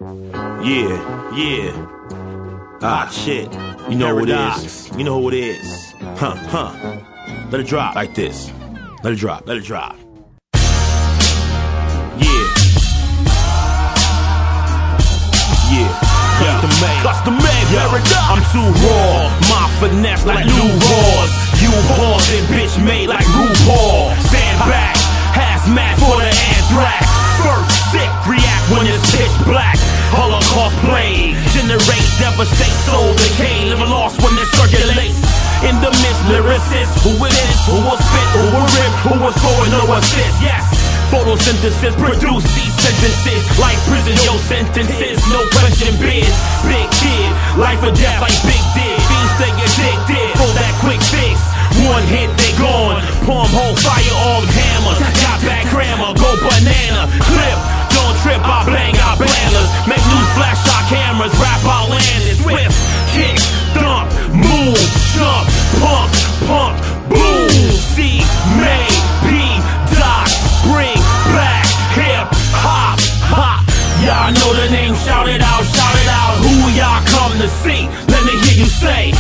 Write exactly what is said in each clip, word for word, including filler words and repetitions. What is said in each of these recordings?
Yeah, yeah. Ah, shit. You know who it is. You know who it is. Huh, huh. Let it drop like this. Let it drop, let it drop. Yeah. Yeah. Custom made, custom made, paradox. I'm too raw, my finesse like Lou Rawls. You horse and bitch made like RuPaul. Stand back, hazmat for the anthrax. First sick, react when it's pitch black. Holocaust play, generate, devastate, soul decay. Live lost when it circulates. In the midst, lyricists, who it is, who will spit, who will rip, who will score no assist. Yes. Photosynthesis, produce these sentences like prison, yo sentences, no question bids. Big kid, life or death like big dick. Fiends stay addicted for that quick fix. One hit, they gone. Palm hole, firearms, hammers. Got back grammar, go banana. Clip, don't trip, I bang, I blanders. Make news flash shot cameras, rap outlanders. Swift, kick, dump, move, jump, pump, pump, boom. C, May, P, Doc, bring back hip hop, hop. Y'all know the name, shout it out, shout it out. Who y'all come to see? Let me hear you say.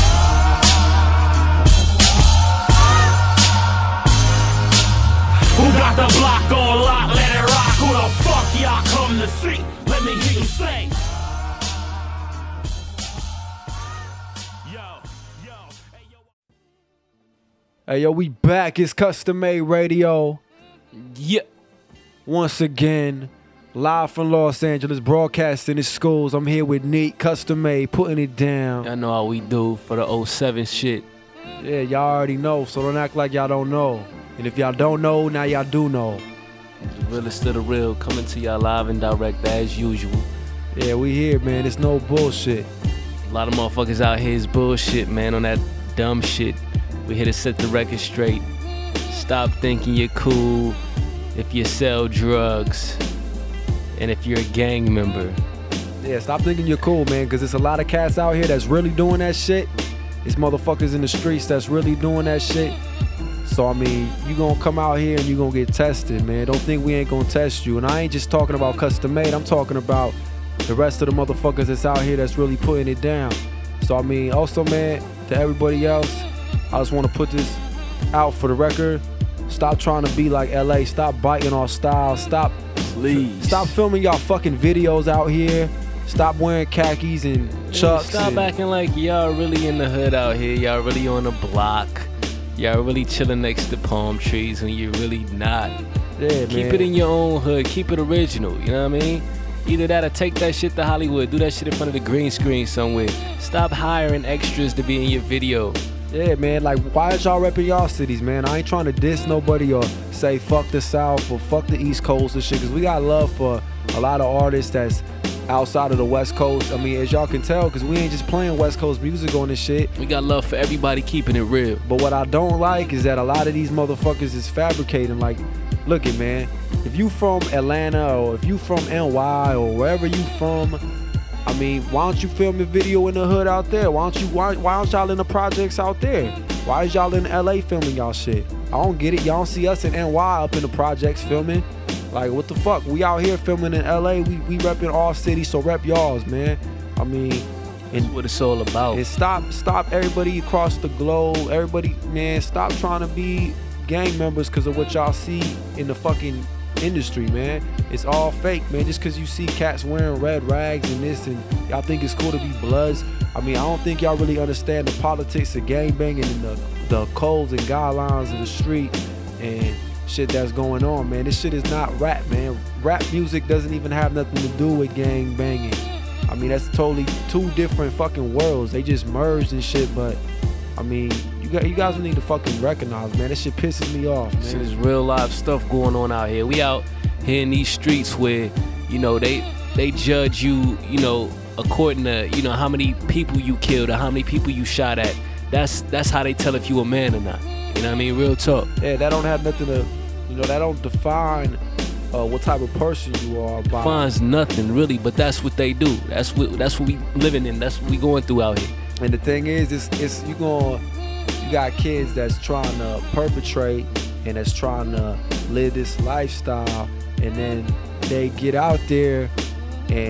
Who got the block on lock? Let it rock. Who the fuck y'all come to see? Let me hear you say. Yo, yo, hey yo. Hey yo, we back. It's Custom Made Radio. Yeah. Once again, live from Los Angeles, broadcasting in schools. I'm here with Neat, Custom Made, putting it down. Y'all know how we do for the oh seven shit. Yeah, y'all already know, so don't act like y'all don't know. And if y'all don't know, now y'all do know. The realest of the real, coming to y'all live and direct as usual. Yeah, we here, man. It's no bullshit. A lot of motherfuckers out here is bullshit, man, on that dumb shit. We here to set the record straight. Stop thinking you're cool if you sell drugs and if you're a gang member. Yeah, stop thinking you're cool, man, because there's a lot of cats out here that's really doing that shit. It's motherfuckers in the streets that's really doing that shit. So, I mean, you gonna come out here and you gonna get tested, man. Don't think we ain't gonna test you. And I ain't just talking about Custom Made. I'm talking about the rest of the motherfuckers that's out here that's really putting it down. So, I mean, also, man, to everybody else, I just want to put this out for the record. Stop trying to be like L A. Stop biting our style. Stop, Please. Stop filming y'all fucking videos out here. Stop wearing khakis and chucks. Stop and, acting like y'all really in the hood out here. Y'all really on the block. Y'all really chilling next to palm trees when you're really not. Yeah, Keep man. it in your own hood. Keep it original. You know what I mean? Either that or take that shit to Hollywood. Do that shit in front of the green screen somewhere. Stop hiring extras to be in your video. Yeah, man, like, why is y'all repping y'all cities, man? I ain't trying to diss nobody or say fuck the South or fuck the East Coast and shit, because we got love for a lot of artists that's outside of the West Coast. I mean, as y'all can tell, because we ain't just playing West Coast music on this shit. We got love for everybody keeping it real. But what I don't like is that a lot of these motherfuckers is fabricating. Like, look it, man, if you from Atlanta or if you from N Y or wherever you from, I mean, why don't you film a video in the hood out there? Why don't you? Why, why aren't y'all in the projects out there? Why is y'all in L A filming y'all shit? I don't get it. Y'all don't see us in N Y up in the projects filming. Like, what the fuck? We out here filming in L A. We we repping all cities, so rep y'all's, man. I mean, and That's what it's all about. and stop stop everybody across the globe. Everybody, man, stop trying to be gang members because of what y'all see in the fucking industry, man. It's all fake, man. Just because you see cats wearing red rags and this and y'all think it's cool to be bloods. I mean, I don't think y'all really understand the politics of gang banging and the, the codes and guidelines of the street and shit that's going on, man. This shit is not rap, man. Rap music doesn't even have nothing to do with gang banging. I mean, that's totally two different fucking worlds. They just merged and shit, but I mean, you guys, you guys need to fucking recognize, man. This shit pisses me off, man. Shit is real live stuff going on out here. We out here in these streets where, you know, they they judge you, you know, according to, you know, how many people you killed or how many people you shot at. That's that's how they tell if you a man or not. You know what I mean? Real talk. Yeah, that don't have nothing to, you know, that don't define uh, what type of person you are. By. Defines nothing really, but that's what they do. That's what that's what we living in. That's what we going through out here. And the thing is, it's, it's you going, you got kids that's trying to perpetrate and that's trying to live this lifestyle, and then they get out there and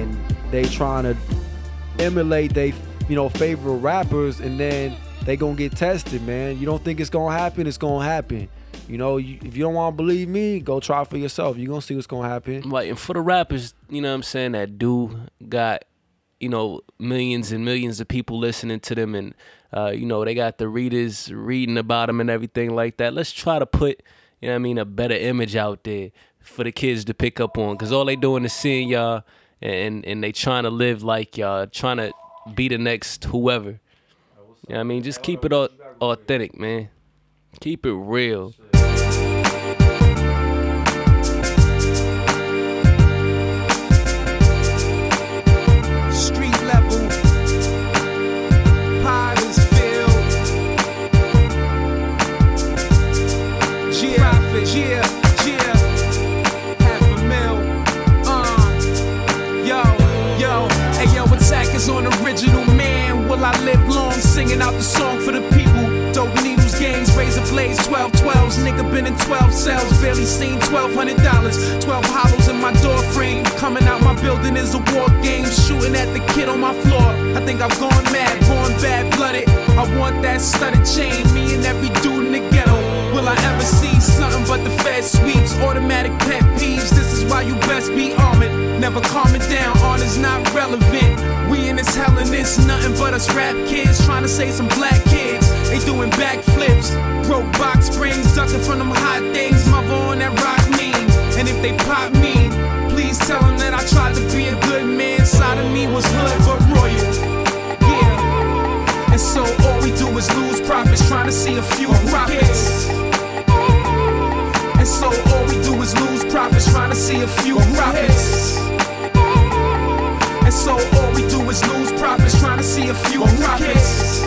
they trying to emulate they, you know, favorite rappers, and then they gonna get tested, man. You don't think it's gonna happen? It's gonna happen. You know, you, if you don't want to believe me, go try for yourself. You're gonna see what's gonna happen. Like, and for the rappers, you know what I'm saying, that do got, you know, millions and millions of people listening to them, and uh, you know, they got the readers reading about them and everything like that. Let's try to put, you know what I mean, a better image out there for the kids to pick up on, because all they doing is seeing y'all, and and they trying to live like y'all, trying to be the next whoever. You know what I mean? Just keep it all authentic, man. Keep it real. Street level, Pottersville, yeah, yeah, yeah, half a mil, uh, yo, yo, hey yo, Attack is on original, man. Will I live long singing out the song for the people? Dope needles, gangs, razor blades, twelve twelves. Nigga been in twelve cells, barely seen twelve hundred dollars. twelve hollows in my door frame. Coming out my building is a war game. Shooting at the kid on my floor. I think I've gone mad, born bad blooded. I want that studded chain, me and every dude in the ghetto. Will I ever see something but the Fed sweeps? Automatic pet peeves, this is why you best be armored. Never calm it down, honor's not relevant. We in this hell and it's nothing but us rap kids trying to save some black kids. They doing backflips, broke box springs, ducking from them hot things. Mother on that rock mean, and if they pop me, please tell them that I tried to be a good man. Side of me was hood but royal, yeah. And so all we do is lose profits, trying to see a few profits. And so all we do is lose profits, trying to see a few profits. And so all we do is lose profits, trying to see a few profits.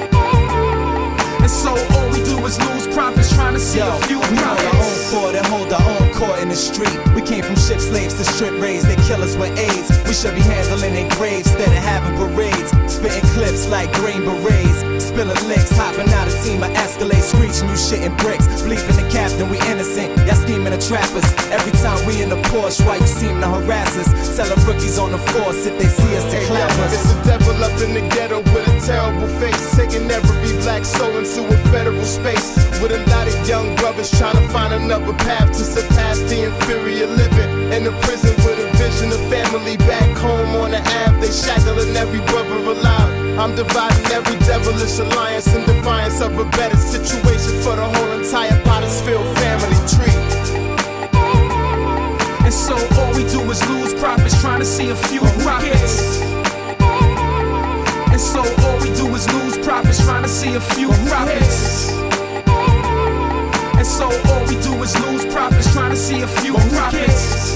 And so all we do is lose profits, trying to see Yo, a few we profits. We hold our own fort and hold our own court in the street. We came from ship slaves to strip raids. They kill us with AIDS. We should be handling their graves instead of having parades. Spitting clips like green berets. Spilling licks, hopping out a team of Escalade, screeching you shitting bricks. Bleeping the captain, we innocent. Y'all scheming to trap us. Every time we in the Porsche, why you seem to harass us? Telling rookies on the force if they see us to hey, clap yo, us. It's a devil up in the ghetto with a terrible face, taking every black soul into a federal space. With a lot of young brothers trying to find another path to surpass the inferior living. In the prison with a vision of family back home on the Ave, they shackling every brother alive. I'm dividing every devilish alliance in defiance of a better situation for the whole entire Pottersville family tree. And so all we do is lose profits, trying to see a few profits. And so all we do is lose profits, trying to see a few profits. And so all we do is lose profits, trying to see a few profits.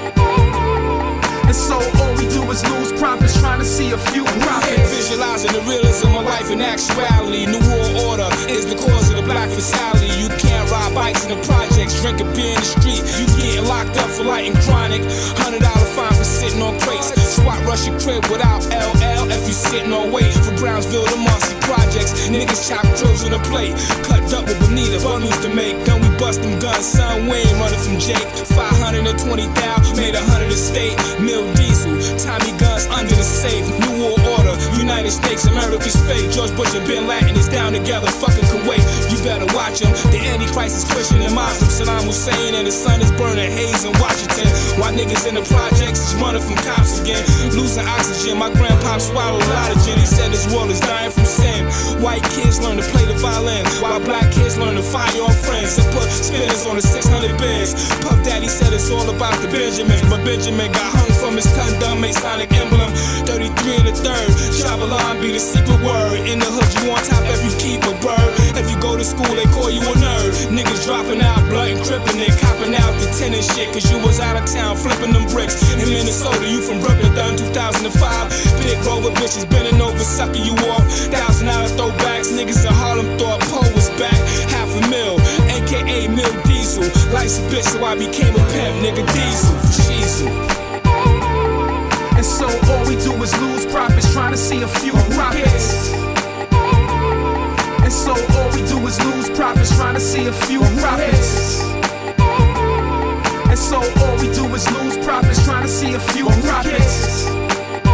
And so all we do is lose profits, trying to see a few profits. Visualizing the realism of life in actuality. New world order is the cause of the black fatality. You can't ride bikes in the projects, drink a beer in the street. You getting locked up for lighting chronic. Hundred dollar fine for sitting on crates. Swat rush your crib without L L if you sitting on wait. For Brownsville to Marcy projects, niggas chop cribs with a plate. Cut up with Bonita, bundles to make. Then we bust them guns, son. We ain't running from Jake. Five hundred and twenty thousand, made a hundred a state. Mill diesel, Tommy guns under the safe. New world order, United States, America's fate. George Bush and Bin Laden is down together, fucking Kuwait. You better watch him. The Antichrist is Christian and Muslim. Saddam Hussein and the sun is burning haze in Washington. While niggas in the projects is running from cops again. Losing oxygen, my grandpa swallowed a lot of gin. He said this world is dying from sin. White kids learn to play the violin, while black kids learn to fire on friends and put spinners on the six hundred bins. Puff Daddy said it's all about the Benjamins, but Benjamin got hung from his tongue-done Masonic emblem. thirty-three and a third, Shyamalan be the secret word. In the hood, you on top if you keep a bird. If you go to school, they call you a nerd. Niggas dropping out, blood and crippin' it, copping out the tennis shit, cause you was out of town flipping them bricks. In Minnesota, you from Brooklyn, done two thousand five. Big Rover bitches bending over, sucking you off. Thousand dollar throwbacks, niggas in Harlem thought Poe was back. Half a mil, aka Mill Diesel. Life's a bitch, so I became a pimp, nigga Diesel. Diesel. And so all we do is lose profits, trying to see a few profits. And so all we do is lose profits, trying to see a few profits. And so all we do is lose profits, trying to see a few profits.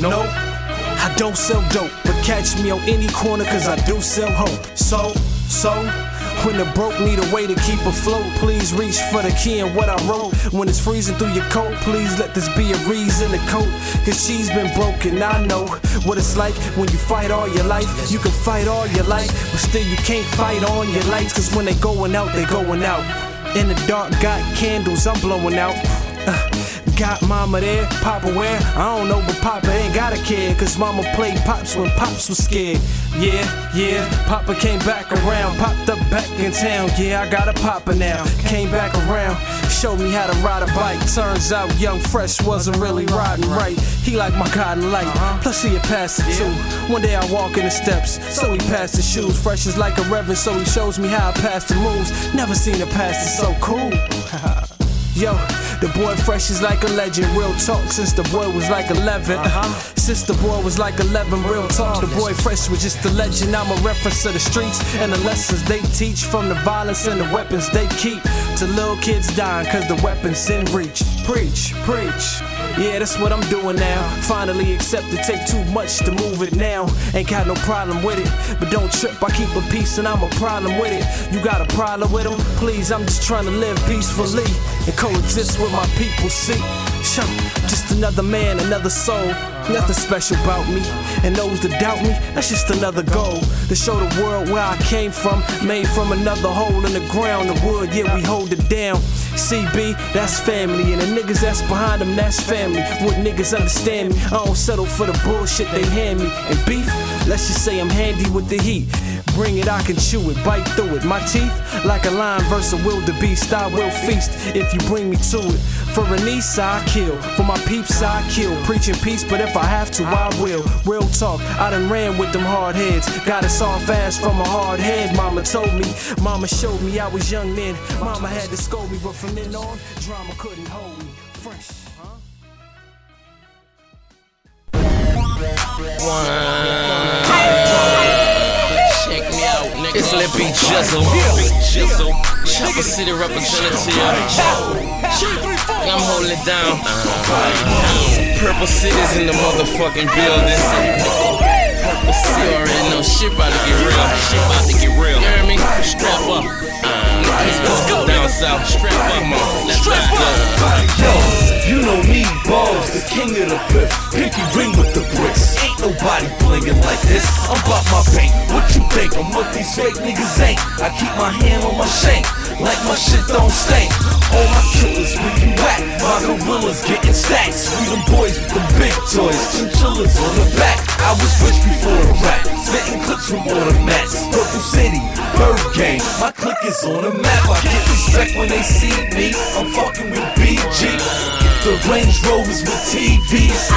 No, I don't sell dope, but catch me on any corner cause I do sell hope. So, so, when the broke need a way to keep afloat, please reach for the key and what I wrote. When it's freezing through your coat, please let this be a reason to coat. Cause she's been broken, I know what it's like when you fight all your life. You can fight all your life, but still you can't fight on your lights. Cause when they going out, they going out. In the dark, got candles, I'm blowing out. Uh, got mama there, papa where? I don't know, but papa ain't gotta care. Cause mama played pops when pops was scared. Yeah, yeah, papa came back around, popped up back in town. Yeah, I got a papa now, came back around, showed me how to ride a bike. Turns out young fresh wasn't really riding right. He like my guiding light, plus he a pastor too. One day I walk in the steps, so he passed his shoes. Fresh is like a reverend, so he shows me how a pastor moves. Never seen a pastor so cool. Yo, the boy fresh is like a legend. Real talk, since the boy was like eleven. Uh-huh. Since the boy was like eleven, real talk. The boy fresh was just a legend. I'm a reference to the streets and the lessons they teach. From the violence and the weapons they keep to little kids dying cause the weapons in reach. Preach, preach. Yeah, that's what I'm doing now. Finally accept it, take too much to move it now. Ain't got no problem with it, but don't trip, I keep a peace and I'm a problem with it. You got a problem with them? Please, I'm just trying to live peacefully and coexist with my people, see? Just another man, another soul. Nothing special about me. And those that doubt me, that's just another goal. To show the world where I came from. Made from another hole in the ground. The wood, yeah, we hold it down. C B, that's family. And the niggas that's behind them, that's family. Would niggas understand me? I don't settle for the bullshit they hand me. And beef, let's just say I'm handy with the heat. Bring it, I can chew it, bite through it. My teeth, like a lion versus a wildebeest. I will feast if you bring me to it. For a niece, I kill. For my peeps, I kill. Preaching peace, but if I have to, I will. Real talk, I done ran with them hard heads. Got us all fast from a hard head. Mama told me, mama showed me I was young then. Mama had to scold me, but from then on, drama couldn't hold me. Fresh, huh? Check me out, nigga. It's Lil B Jizzle. Jizzle. Chopper City representative. I'm holding it down. Uh, Purple City's in the motherfucking building. Purple City already know shit about to get real. Shit about to get real. You hear me? Strap up. Uh, let's go down south. Strap up, come on. Let's go. Yo, you know me, Balls, the king of the fifth. Pinky ring with the bricks. Ain't nobody blingin' like this. I'm about my bank. What you think? I'm what these fake niggas ain't. I keep my hand on my shank, like my shit don't stink. All my killers, where you at? My gorillas getting stacks. We them boys with the big toys, chinchillas on the back. I was rich before the rap, spitting clips from automats. Purple City, Bird Gang, my clique is on the map. I get respect when they see me. I'm fucking with B G. The Range Rovers with T Vs.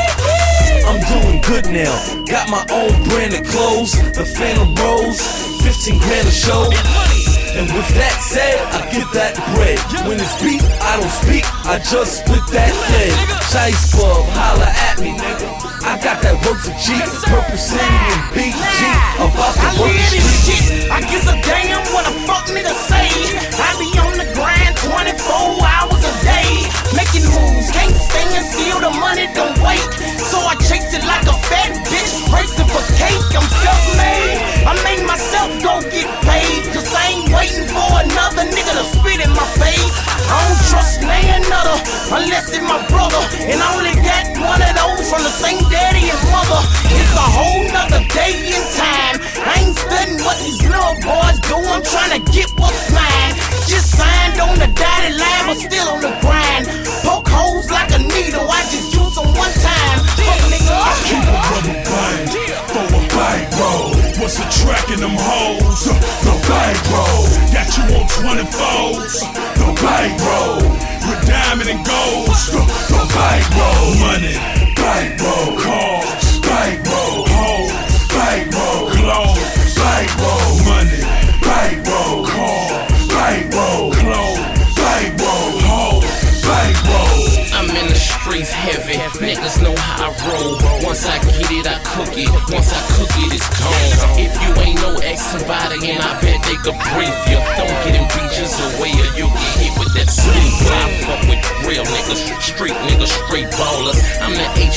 I'm doing good now. Got my own brand of clothes, the Phantom Rose, fifteen grand a show. And with that said, I get that bread. When it's beef, I don't speak, I just split that lead. Chice Club, holla at me, nigga. I got that work for G, Purple City and B G. About to work the street. I guess a damn what a fuck nigga say. I be on the grind twenty-four hours a day. Making moves, can't stand still, the money don't wait. So I chase it like a fat bitch, racing for cake. I'm self-made, I made myself go get paid. Cause I ain't waiting for another nigga to spit in my face. I don't trust man another, unless it's my brother. And I only got one of those from the same daddy and mother. It's a whole nother day in time. I ain't studying what these little boys do, I'm trying to get what's mine. Just signed on the dotted line, but still on the grind. Poke holes like a needle, I just use them one time. Fuck nigga, I keep a rubber band for a bang roll. What's the track in them hoes? The bang roll. Got you on twenty-fours. The bang roll. With diamond and gold. The, the bang roll. Money. Bang roll. Cars. Bang roll. Hoes. Bang roll. Clothes. Bang roll. Money. Bang roll. Cars. Bang roll. Clothes. Bang roll. Hoes. Bang roll. I'm in the streets heavy, niggas know how I roll. Once I get it, I cook it. Once I cook it, it's gone. If you ain't no ex somebody, and I bet they could brief you. Don't get them beaches away or you get hit with that sleep. I fuck with real niggas, street niggas, straight ballers. I'm the H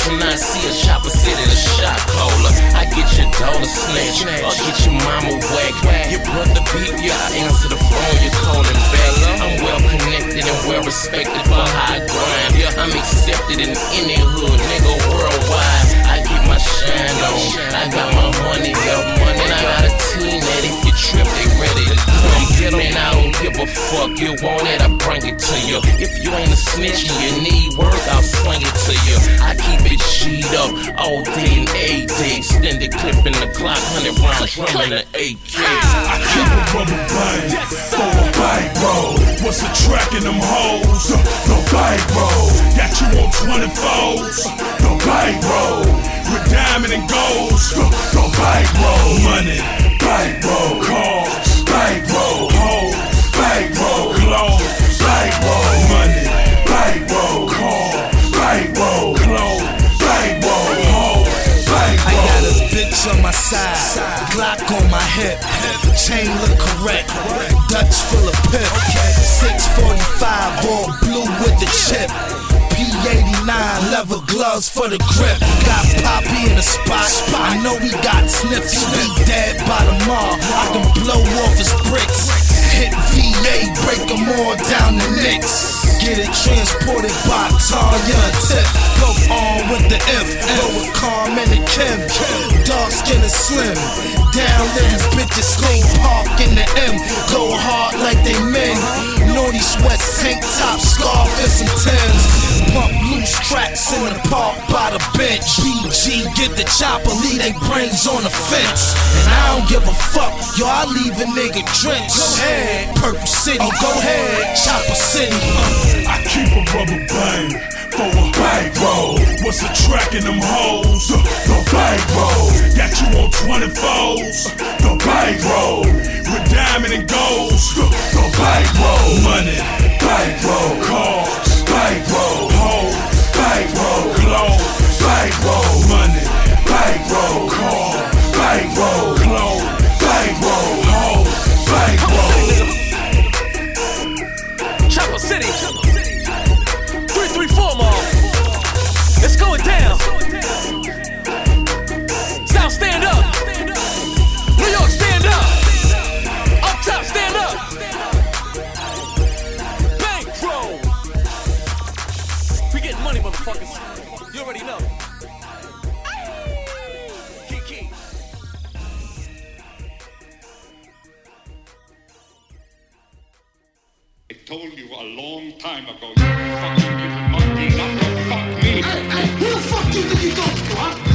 you not see a Chopper City, the shot caller. I get your daughter snatched, or get your mama whacked. Your brother beat you, I answer the phone, you calling back. I'm well connected and well respected for high grind. Yeah, I'm accepted in any hood, nigga, worldwide. I keep my shine on, I got my money up, money, and I got a team that if you trip, they ready to come get 'em. Man, I don't give a fuck, you want it, I bring it to you. If you ain't a snitch and you need work, I'll sling it to you. I keep it G'd up all day and A day, extended clip in the clock, hundred rounds, drum in the A K. I keep a rubber band for a bank roll. What's the track in them hoes? The, the bank roll. Got you on twenty-fours. The bank roll. With diamond and golds. The, the bank roll. Money. Bank roll. Cars. Bank roll. Hoes. Bank roll. Clothes. Bank roll. Money. Bank roll. Cars. Bank roll. Clothes. Bank roll. Hoes. Bank roll. I got a bitch on my side, Glock on my hip, chain look correct, Dutch full of pip, six forty-five all blue with the chip, P eighty-nine leather gloves for the grip, got Poppy in the spot, I know he got sniffed, he be dead by tomorrow, I can blow off his bricks, hit V A, break them all down the Knicks. Get it transported by Tanya and Tip. Go on with the if, go with Carmen and Kim. Dark skin and slim. Down there, these bitches go park in the M. Go hard like they men. Naughty sweats, tank top, scarf, and some Timbs. Pump loose tracks in the park by the bench. B G, get the chopper, leave they brains on the fence. And I don't give a fuck, yo, I leave a nigga drenched. Go ahead, Purple City, go ahead, Chopper City. Uh. I keep a rubber band for a bank roll. What's the track in them hoes? The, the bank roll. Got you on twenty-fours. The bank roll. With diamond and golds. The, the bank roll. Money. Bank roll. Cars. Bank roll. Hoes. Bank roll. Clothes. Bank roll. Money. Bank roll. Cars. Bank roll. Clothes. Bank roll. Hoes. Bank roll. Chopper City. three three four mall. It's going down. South, stand up. New York, stand up. Up top, stand up. Bankroll. We getting money, motherfuckers. You already know. Kiki. I told you a long time ago, you fucking little monkey, not to fuck me. Hey, hey, who the fuck do you think you talking to, huh?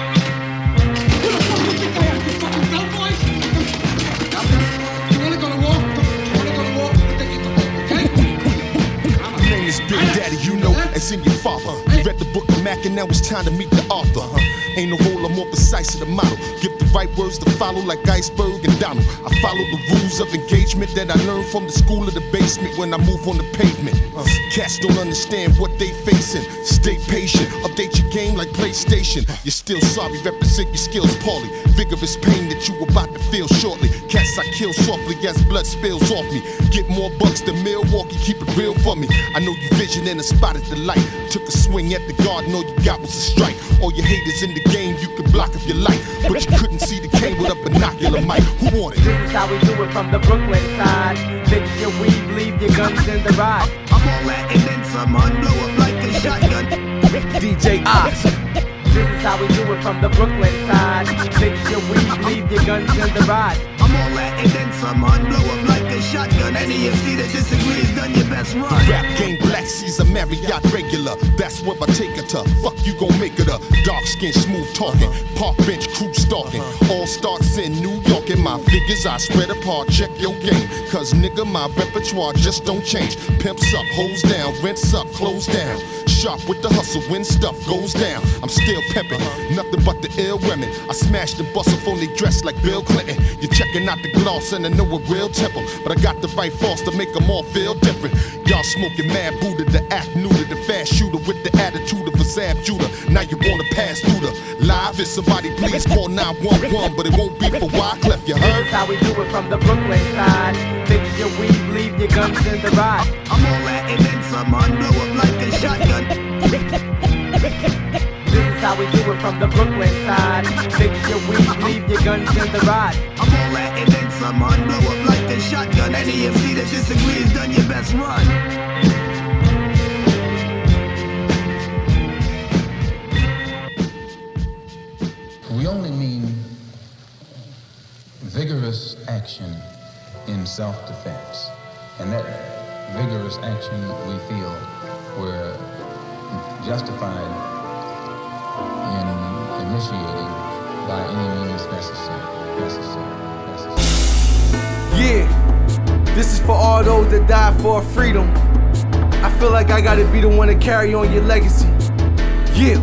Who the fuck do you think I am, you fucking cowboy? You wanna go to war? You wanna go to war? You think you talking, okay? My name is Big Daddy, you know, as in your father. You read the book of Mac and now it's time to meet the author. Ain't no role, I'm more precise to the model. Give the right words to follow like Iceberg and Donald. I follow the rules of engagement that I learned from the school of the basement when I move on the pavement. Uh, cats don't understand what they facing. Stay patient, update your game like PlayStation. You're still sorry, represent your skills poorly. Vigorous pain that you about to feel shortly. Cats I kill softly as blood spills off me. Get more bucks than Milwaukee, keep it real for me. I know you vision and spotted the light. Took a swing at the garden, all you got was a strike. All your haters in the game, you can block if you like. But you couldn't see the cane with a binocular mic. Who want it? This is how we do it from the Brooklyn side. Fix your weed, leave your guns in the ride. I'm all that and then some, blow up like a shotgun. D J Oz. This is how we do it from the Brooklyn side. Fix your weed, leave your guns in the ride. I'm all that and then some, blow up like a shotgun. Any M C that disagrees, done your best run. Rap game, Black Caesar, Marriott regular. That's where I take it to. Fuck you gon' make it up. Dark skin, smooth talking. Park bench, crew stalking. All starts in New York and my figures I spread apart. Check your game, cause nigga, my repertoire just don't change. Pimps up, hoes down, rents up, close down. Sharp with the hustle when stuff goes down. I'm still pimping, nothing but the ill women. I smashed and bust off on they dress like Bill Clinton. You're checking out the gloss and I know a real temple, but I got the right force to make them all feel different. Y'all smoking mad Buddha, the act neuter, the fast shooter with the attitude of a Zab Judah. Now you wanna pass through the live? If somebody please call nine one one, but it won't be for Wyclef, you heard? This is how we do it from the Brooklyn side. Fix your weed, leave your guns in the ride. I'm all that and then some, blow up like a shotgun. This we do it from the Brooklyn side. Fix your weed, leave your guns in the ride. I'm all that and then some, man. Blow up like a shotgun. Any M C that disagrees, done your best run. We only mean vigorous action in self-defense. And that vigorous action, we feel, we're justified in initiating by any means necessary. Necessary. Necessary. Yeah, this is for all those that died for our freedom. I feel like I gotta be the one to carry on your legacy. Yeah.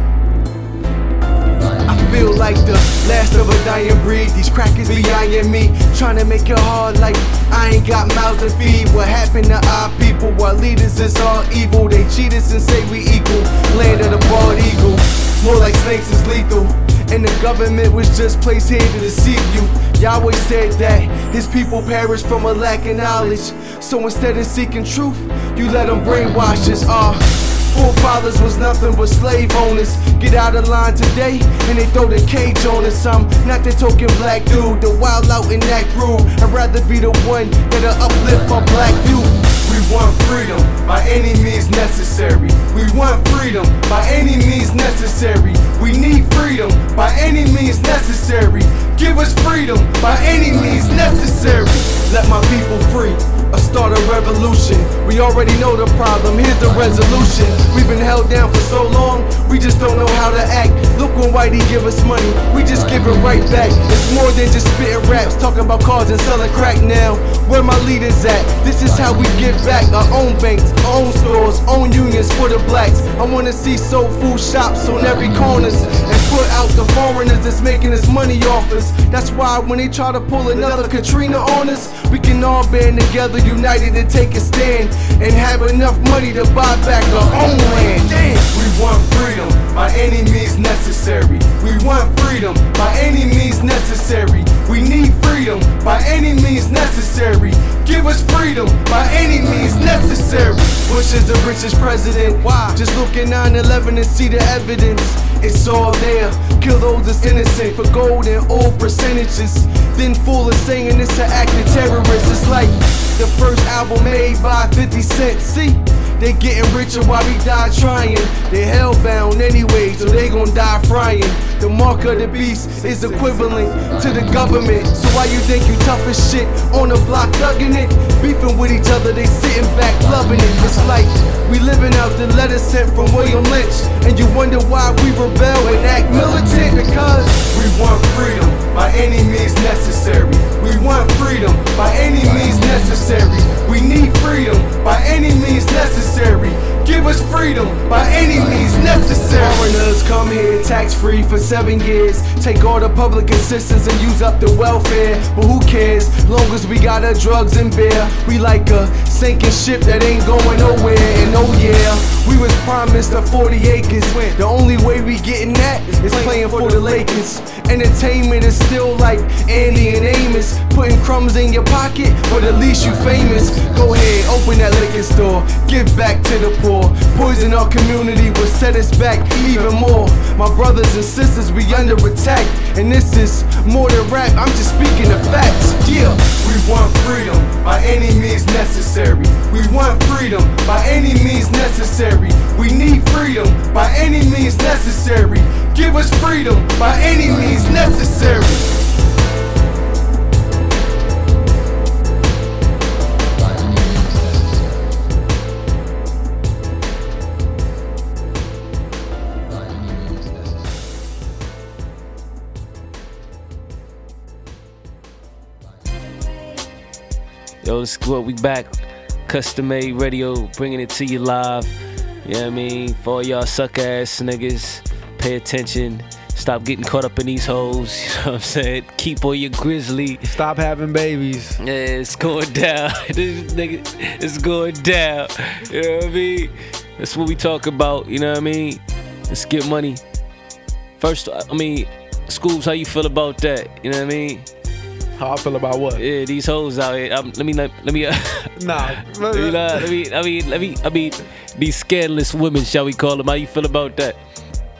I feel like the last of a dying breed. These crackers be eyeing me, trying to make it hard like I ain't got mouths to feed. What happened to our people? Our leaders is all evil. They cheat us and say we equal. Land of the bald eagle, more like snakes is lethal. And the government was just placed here to deceive you. Yahweh said that his people perish from a lack of knowledge. So instead of seeking truth, you let them brainwash us. Ah. Forefathers was nothing but slave owners. Get out of line today and they throw the cage on us. I'm not the token black dude, the wild out in that groove. I'd rather be the one that'll uplift our black youth. We want freedom by any means necessary. We want freedom by any means necessary. We need freedom by any means necessary. Give us freedom by any means necessary. Let my people free, or start a revolution. We already know the problem, here's the resolution. We've been held down for so long, we just don't know how to act. Look when Whitey give us money, we just give it right back. It's more than just spitting raps, talking about cars and selling crack now. Where my leaders at? This is how we give back. Our own banks, our own stores, own unions for the blacks. I wanna see soul food shops on every corners, and put out the foreigners that's making us money off us. That's why when they try to pull another Katrina on us, we can all band together, united and take a stand, and have enough money to buy back our own land. Damn. We want freedom by any means necessary. We want freedom by any means necessary. We need freedom by any means necessary. Give us freedom by any means necessary. Bush is the richest president. Why? Just look at nine eleven and see the evidence. It's all there. Kill those that's innocent for gold and old percentages. Then fool us saying it's an act of terrorists. It's like the first album made by fifty cent. See? They getting richer while we die trying. They hellbound anyway, so they gon' die frying. The mark of the beast is equivalent to the government. So why you think you tough as shit on the block thugging it? Beefing with each other, they sitting back loving it. It's like we living out the letter sent from William Lynch, and you wonder why we rebel and act militant. Because we want freedom by any means necessary. We want freedom by any means necessary. We need freedom by any means necessary. Give us freedom by any means necessary. Foreigners come here tax-free for seven years. Take all the public assistance and use up the welfare. But who cares, long as we got our drugs and beer. We like a sinking ship that ain't going nowhere. And oh yeah, we was promised a forty acres. The only way we getting that is playing for the Lakers. Entertainment is still like Andy and Amos, putting crumbs in your pocket, but at least you famous. Go ahead, open that liquor store, give back to the poor. Poison our community will set us back even more. My brothers and sisters, we under attack, and this is more than rap, I'm just speaking of facts. Yeah, we want freedom by any means necessary. We want freedom by any means necessary. We need freedom by any means necessary. Give us freedom by any means necessary. Yo, this is what we back. Custom Made Radio, bringing it to you live. You know what I mean? For all y'all suck ass niggas, pay attention. Stop getting caught up in these hoes. You know what I'm saying? Keep on your grizzly. Stop having babies. Yeah, it's going down. This nigga, it's going down. You know what I mean? That's what we talk about. You know what I mean? Let's get money. First, I mean, Scoops, how you feel about that? You know what I mean? How I feel about what? Yeah, these hoes out here. Um, let me, let, let me. Uh, nah. let me, uh, let me. I mean, let me. I mean, these scandalous women, shall we call them? How you feel about that?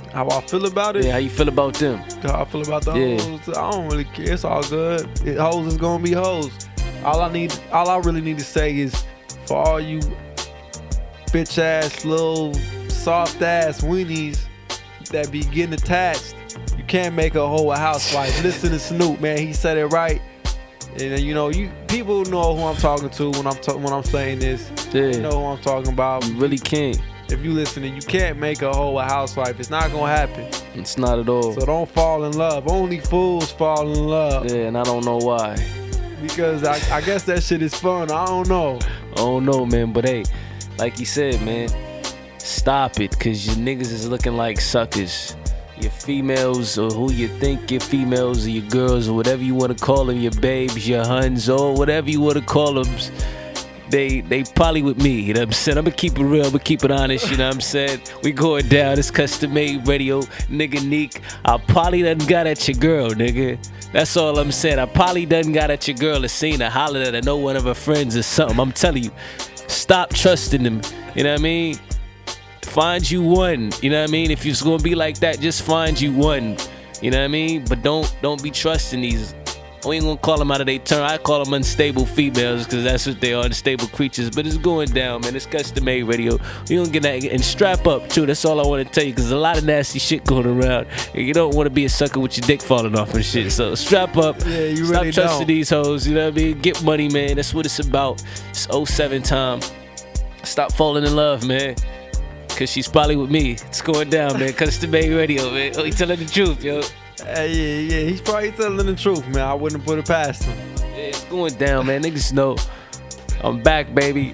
How I feel about it? Yeah, how you feel about them? How I feel about the Yeah. hoes? I don't really care. It's all good. It, hoes is gonna be hoes. All I need, all I really need to say is, for all you bitch ass little soft ass weenies that be getting attached, you can't make a hoe a housewife. Listen to Snoop, man. He said it right. And you know, you people know who I'm talking to when I'm ta- when I'm saying this. Yeah. You know who I'm talking about. You really can't. If you listening, you can't make a hoe a housewife. It's not gonna happen. It's not at all. So don't fall in love. Only fools fall in love. Yeah, and I don't know why. Because I, I guess that shit is fun. I don't know. I don't know, man. But hey, like you said, man, stop it, cause your niggas is looking like suckers. Your females, or who you think your females or your girls or whatever you want to call them, your babes, your huns, or whatever you want to call them, they they probably with me, you know what I'm saying? I'm gonna keep it real, I'm gonna keep it honest, you know what I'm saying? We going down, it's Custom Made Radio, nigga Neek. I probably done got at your girl, nigga. That's all I'm saying. I probably done got at your girl or seen her, hollered at her, know one of her friends or something. I'm telling you, stop trusting them, you know what I mean? Find you one, you know what I mean? If it's gonna be like that, just find you one, you know what I mean? But don't don't be trusting these. We ain't gonna call them out of their turn. I call them unstable females because that's what they are, unstable creatures. But it's going down, man. It's Custom Made Radio. We gonna get that and strap up too. That's all I want to tell you, because there's a lot of nasty shit going around. And you don't want to be a sucker with your dick falling off and shit. So strap up. Yeah, you Stop really trusting don't. these hoes. You know what I mean? Get money, man. That's what it's about. It's oh seven time. Stop falling in love, man. Cause she's probably with me. It's going down, man. Custom Made Radio, man. Oh, he telling the truth, yo. Hey, yeah, yeah, he's probably telling the truth, man. I wouldn't put it past him. Yeah, it's going down, man. Niggas know I'm back, baby.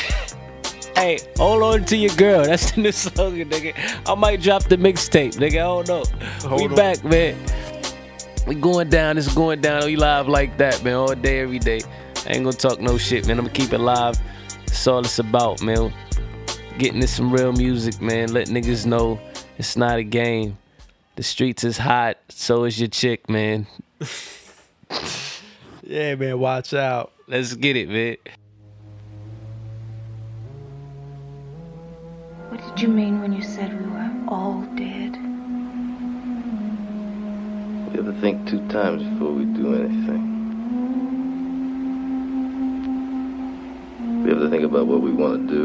Hey, hold on to your girl. That's the new slogan, nigga. I might drop the mixtape, nigga. I don't know. Hold we on. back, man. We going down. It's going down. We live like that, man. All day, every day. I ain't gonna talk no shit, man. I'm gonna keep it live. That's all it's about, man. Getting into some real music, man. Let niggas know it's not a game. The streets is hot, so is your chick, man. Yeah, man, watch out. Let's get it, man. What did you mean when you said we were all dead? We have to think two times before we do anything. We have to think about what we want to do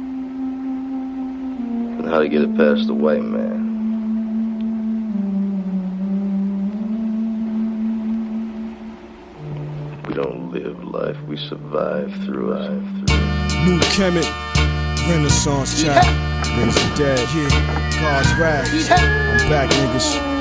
and how to get it past the white man. We don't live life, we survive through life. New Kemet, Renaissance child, raise the dead, yeah, God's wrath. I'm back, niggas.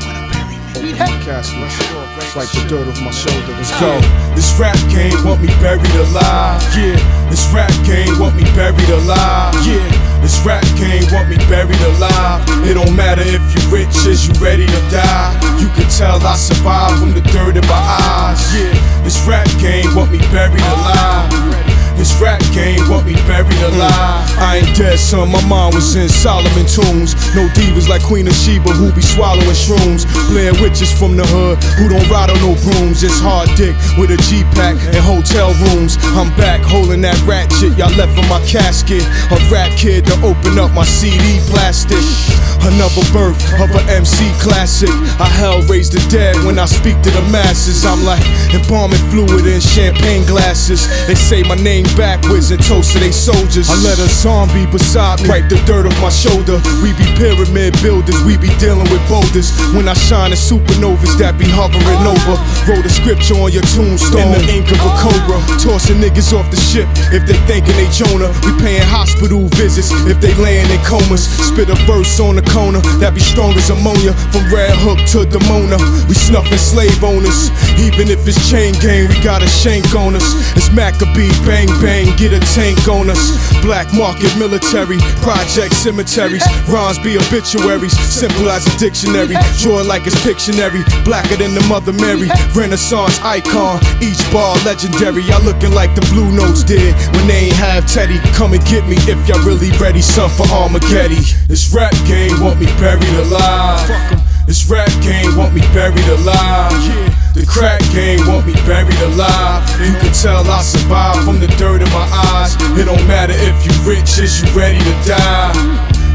Casket, it's like the dirt off my shoulder. Let's go. This rap game want me buried alive. Yeah, this rap game want me buried alive. Yeah, this rap game want me buried alive. It don't matter if you rich, is you ready to die? You can tell I survived from the dirt in my eyes. Yeah, this rap game want me buried alive. This rap game want me buried alive. I ain't dead, son, my mind was in Solomon tombs. No divas like Queen of Sheba who be swallowing shrooms. Blair witches from the hood who don't ride on no brooms. It's hard dick with a G-pack and hotel rooms. I'm back holding that rat shit y'all left in my casket. A rap kid to open up my C D plastic. Another birth of an M C classic. I hell raise the dead when I speak to the masses. I'm like embalming fluid in champagne glasses. They say my name backwards and toast to they soldiers. I let a zombie beside me wipe the dirt off my shoulder. We be pyramid builders, we be dealing with boulders. When I shine in supernovas that be hovering over. Wrote a scripture on your tombstone in the ink of a cobra. Tossing niggas off the ship if they thinking they Jonah. We paying hospital visits if they laying in comas. Spit a verse on the corner that be strong as ammonia. From Red Hook to Demona, we snuffing slave owners. Even if it's chain gang, we got a shank on us. It's Maccabee, bang bang, get a tank on us. Black market military, project cemeteries. Rhymes be obituaries, simple as a dictionary. Draw like it's Pictionary, blacker than the Mother Mary. Renaissance icon, each bar legendary. Y'all looking like the Blue Notes did when they ain't have Teddy. Come and get me if y'all really ready, son, for Armageddon. This rap game want me buried alive. This rap game want me buried alive. The crack game want me buried alive. You can tell I survived from the dirt in my eyes. It don't matter if you rich, is you ready to die?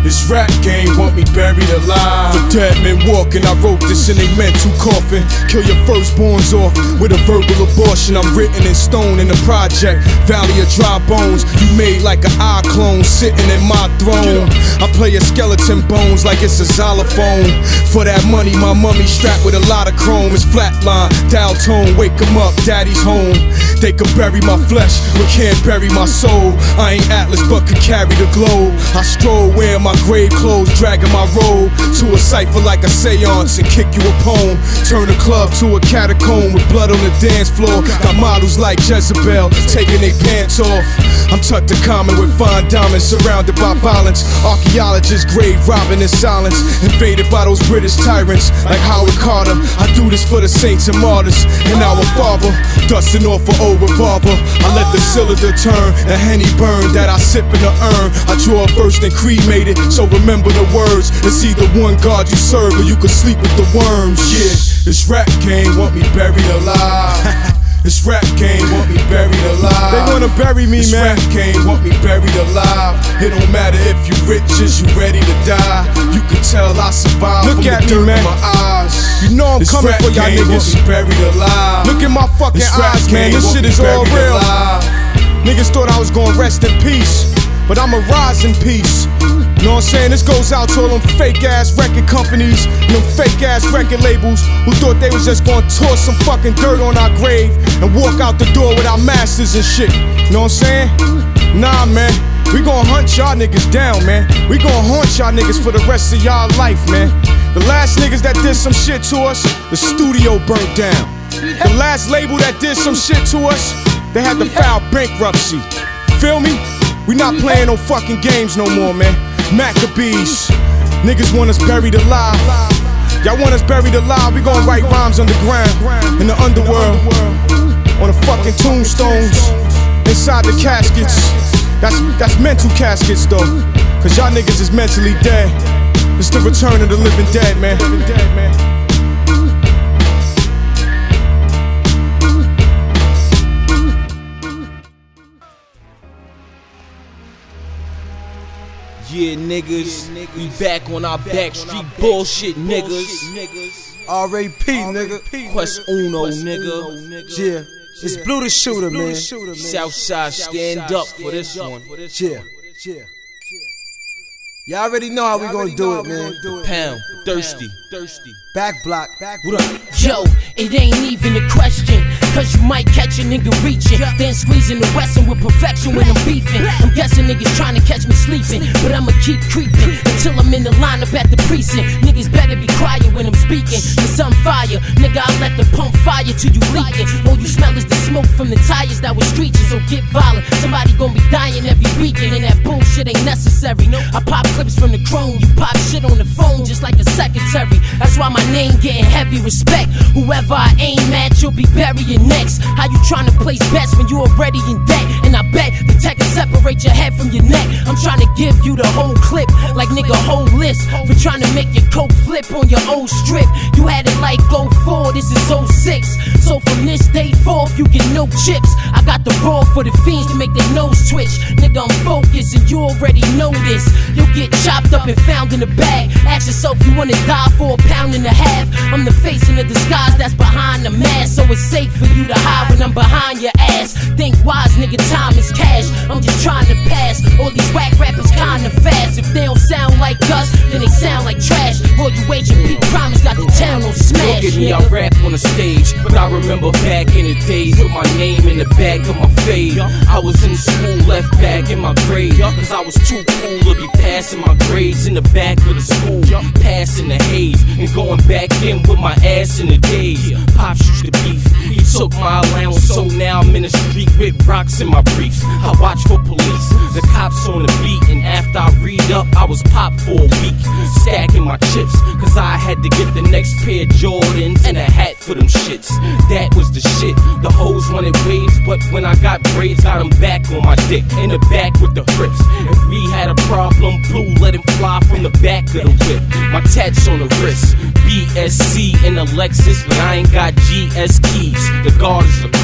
This rap game want me buried alive. For dead men walking, I wrote this in a mental coffin. Kill your firstborns off with a verbal abortion. I'm written in stone in the project, Valley of Dry Bones. You made like an eye clone sitting in my throne. I play a skeleton bones like it's a xylophone. For that money, my mummy strapped with a lot of chrome. It's flatline, dial tone, wake 'em up, daddy's home. They could bury my flesh, but can't bury my soul. I ain't Atlas, but could carry the globe. I stroll wearing my grave clothes, dragging my robe to a cipher like a seance and kick you a poem. Turn a club to a catacomb with blood on the dance floor. Got models like Jezebel taking their pants off. I'm tucked in common with fine diamonds, surrounded by violence. Archaeologists grave robbing in silence, invaded by those British tyrants like Howard Carter. I do this for the saints and martyrs and our Father. Dusting off an old revolver, I let the cylinder turn and Henny burn that I sip in the urn. I draw it first and cremate it, so remember the words. It's either one God you serve or you can sleep with the worms. Yeah, this rap game want me buried alive. This rap game want me buried alive. They wanna bury me, this man. This rap game want me buried alive. It don't matter if you rich, is you ready to die? You can tell I survived. Look from at the dirt me, man. In my eyes. You know I'm this coming for y'all niggas. Want me buried alive. Look at my fucking this eyes, man. This shit is all real. Alive. Niggas thought I was gonna rest in peace, but I'ma rise in peace. Know what I'm saying? This goes out to all them fake ass record companies, them fake ass record labels who thought they was just gonna toss some fucking dirt on our grave and walk out the door with our masters and shit. Know what I'm saying? Nah, man. We gon' hunt y'all niggas down, man. We gon' haunt y'all niggas for the rest of y'all life, man. The last niggas that did some shit to us, the studio burnt down. The last label that did some shit to us, they had to file bankruptcy. Feel me? We not playing no fucking games no more, man. Maccabees, niggas want us buried alive. Y'all want us buried alive, we gon' write rhymes underground, in the underworld, on the fucking tombstones, inside the caskets. That's, that's mental caskets though, cause y'all niggas is mentally dead. It's the return of the living dead, man. Yeah, niggas, we back on our backstreet bullshit, niggas. R A P, nigga. Quest Uno, nigga. Yeah, it's Blue the Shooter, man. Southside, stand up for this one. Yeah, yeah. Y'all already know how we gonna do it, man. Pound, thirsty, thirsty. Back block, what up? Yo, it ain't even a question, cause you might catch a nigga reaching, then squeezing the Western with perfection when I'm beefing. I'm guessing niggas trying to catch me sleeping, but I'ma keep creeping until I'm in the lineup at the precinct. Niggas better be quiet when I'm speaking, cause I'm fire. Nigga, I'll let the pump fire till you leaking. All you smell is the smoke from the tires that was screeching, so get violent. Somebody gon' be dying every weekend, and that bullshit ain't necessary. I pop clips from the chrome, you pop shit on the phone just like a secretary. That's why my name getting heavy respect. Whoever I aim at, you'll be burying next. How you trying to place bets when you already in debt? And I bet the tech will separate your head from your neck. I'm trying to give you the whole clip, like nigga whole list, for trying to make your coke flip on your old strip. You had it like oh four, this is oh six. So from this day forth, you get no chips. I got the raw for the fiends to make their nose twitch. Nigga, I'm focused and you already know this. You'll get chopped up and found in a bag. Ask yourself, you wanna die for a pound and a half? I'm the face in the disguise that's behind the mask, so it's safe for you to hide when I'm behind your ass. Think wise, nigga, time is cash. I'm just trying to pass all these whack rappers kinda fast. If they don't sound like us, then they sound like trash. Roll you wage and Pete Promise got the town on smash. Look at me, I rap on the stage, but I remember back in the days with my name in the back of my fade. I was in school, left back in my grade, cause I was too cool to be passing my grades in the back of the school, passing the haze and going back in with my ass in the days. Pops used to beef, he took my allowance, so now I'm in the street with rocks in my briefs. I watch for police, the cops on the beat, and after I read up, I was popped for a week, stacking my chips, cause I had to get the next pair of Jordans and a hat for them shits. That was the shit, the hoes wanted waves, but when I got braids, got them back on my dick, in the back with the Crips. If we had a problem, Blue let it fly from the back of the whip. My tats on the wrist, B S C in a Lexus, but I ain't got G S keys. The guard is a crook,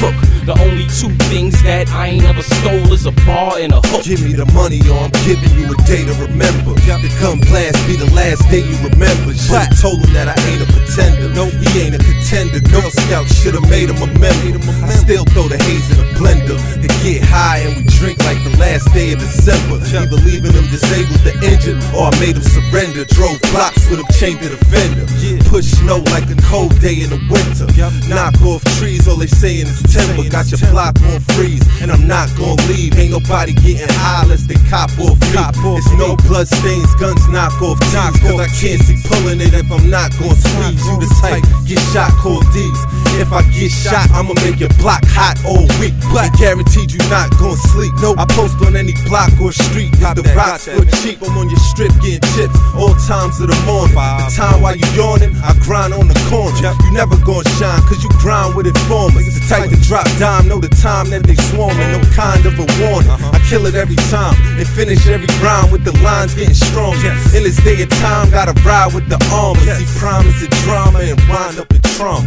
The only two things that I ain't ever stole is a bar and a hook. Give me the money or I'm giving you a day to remember. To come blast be the last day you remember. Should've told him that I ain't a pretender. No, he ain't a contender. Girl Scout should've made him a member. I still throw the haze in a blender and get high and we drink like the last day of December. Either leaving them disabled or injured, or I made them surrender. Drove blocks with them chained to the fender. Push snow like a cold day in the winter. Knock off trees, all they saying is timber. Got your block on freeze, and I'm not gon' leave. Ain't nobody getting high unless they cop off me. It's no blood stains, guns knock off teeth. Cause I can't see pulling it if I'm not gon' squeeze. You the type, get shot, call D's. If I get shot, I'ma make your block hot all week. But guaranteed you not gon' sleep. Nope. I post on any block or street. Got the rocks for cheap. I'm on your strip getting chips all times of the morning. The time while you yawning, I grind on the corner. You never gon' shine cause you grind with informers. The type to drop dime, know the time that they swarming. No kind of a warning. I kill it every time and finish every round with the lines getting stronger. In this day of time, gotta ride with the armor. See promise of drama and wind up in trauma.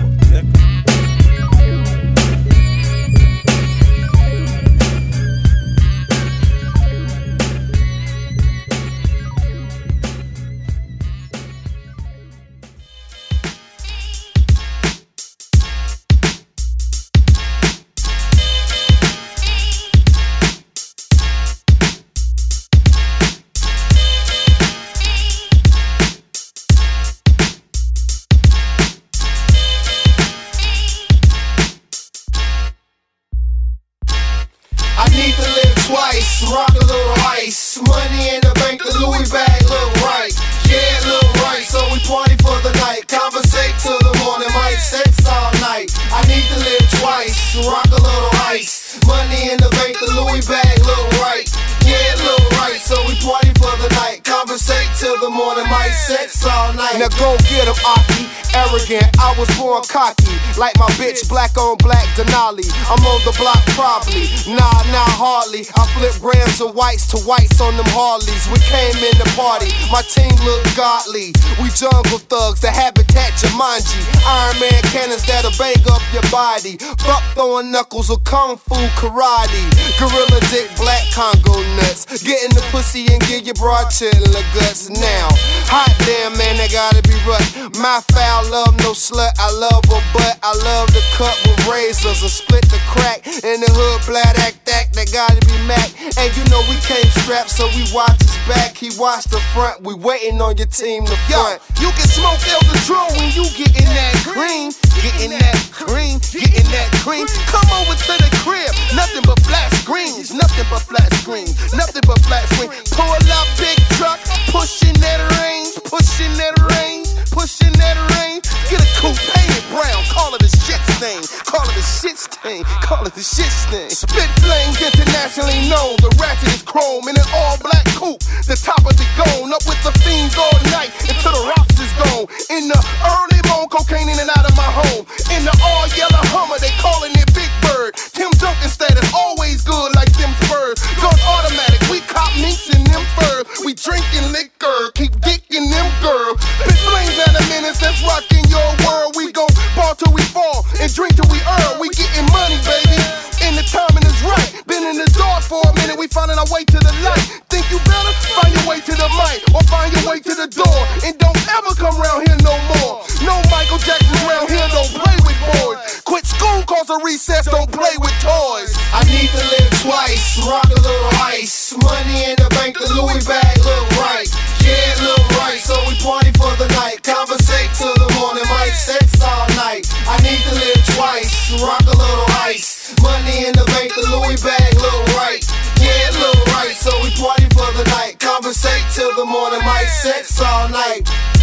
Rock a little ice, money in the bank, the Louis bag look right. Yeah, look right, so we party for the night. Conversate till the morning, might sex all night. I need to live twice, rock a little ice. Money in the bank, the Louis bag look right. Yeah, look right, so we party for the night. Conversate till the morning, might sex all night. Now go get him, Aki. Arrogant, I was born cocky. Like my bitch, black on black Denali. I'm on the block probably, nah, nah, hardly. I flip grams of whites to whites on them Harleys. We came in the party, my team looked godly. We jungle thugs, the habitat Jumanji. Iron Man cannons that'll bang up your body. Fuck throwing knuckles or kung fu karate. Gorilla dick, black Congo nuts. Getting the pussy and give your broad chillin' the guts now. Hot damn man, they gotta be rough. My foul love no slut, I love her butt. I love the cut with razors and split the crack. In the hood, black act act, they gotta be Mac. And you know we came strapped, so we watch his back. He watched the front, we waiting on your team to front. Yo, you can smoke El Patron when you getting that cream. Getting that cream, getting that cream. Come over to the crib, nothing but flat screens. Nothing but flat screens, nothing but flat screens. Pull up big truck, pushing that range, pushing that range, pushing that range. Get a coupe painted brown, call it a shit stain, call it a shit stain, call it a shit stain. Spit flames internationally known, the ratchet is chrome in an all black coupe. The top of the gone, up with the fiends all night until the rocks is gone. In the early morning, cocaine in and out of my home. In the all yellow Hummer, they calling it Big Bird. Tim Duncan status always good like them Spurs. Guns automatic, we cop minks in them furs. We drinking liquor, keep dicking them girls. Big flames out of minutes, that's rocking your world. We gon' ball till we fall and drink till we earn. We getting money, baby, and the timing is right. Been in the dark for a minute, we finding our way to the light. Think you better find your way to the mic or find your way to the door, and don't ever come around here no more. No Michael Jackson around here, don't play with boys. Quit school cause a recess, don't play with toys. I need to live twice, rock a little ice. Money in the bank, the Louis bag look right. Yeah, it look right, so we party for the night. Conversate till the morning, might sex all night. I need to live twice, rock a little ice. Money in the bank, the Louis bag look right. Yeah, it look right, so we party for the night. Conversate till the morning, might sex all night.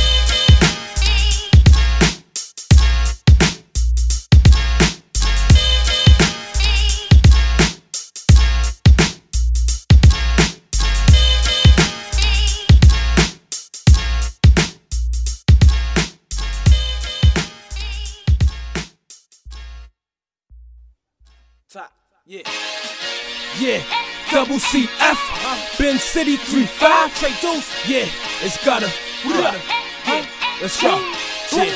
Yeah, yeah, double C F, Ben City three five, Trey Deuce, yeah, it's gotta, we gotta, yeah, let's go, yeah,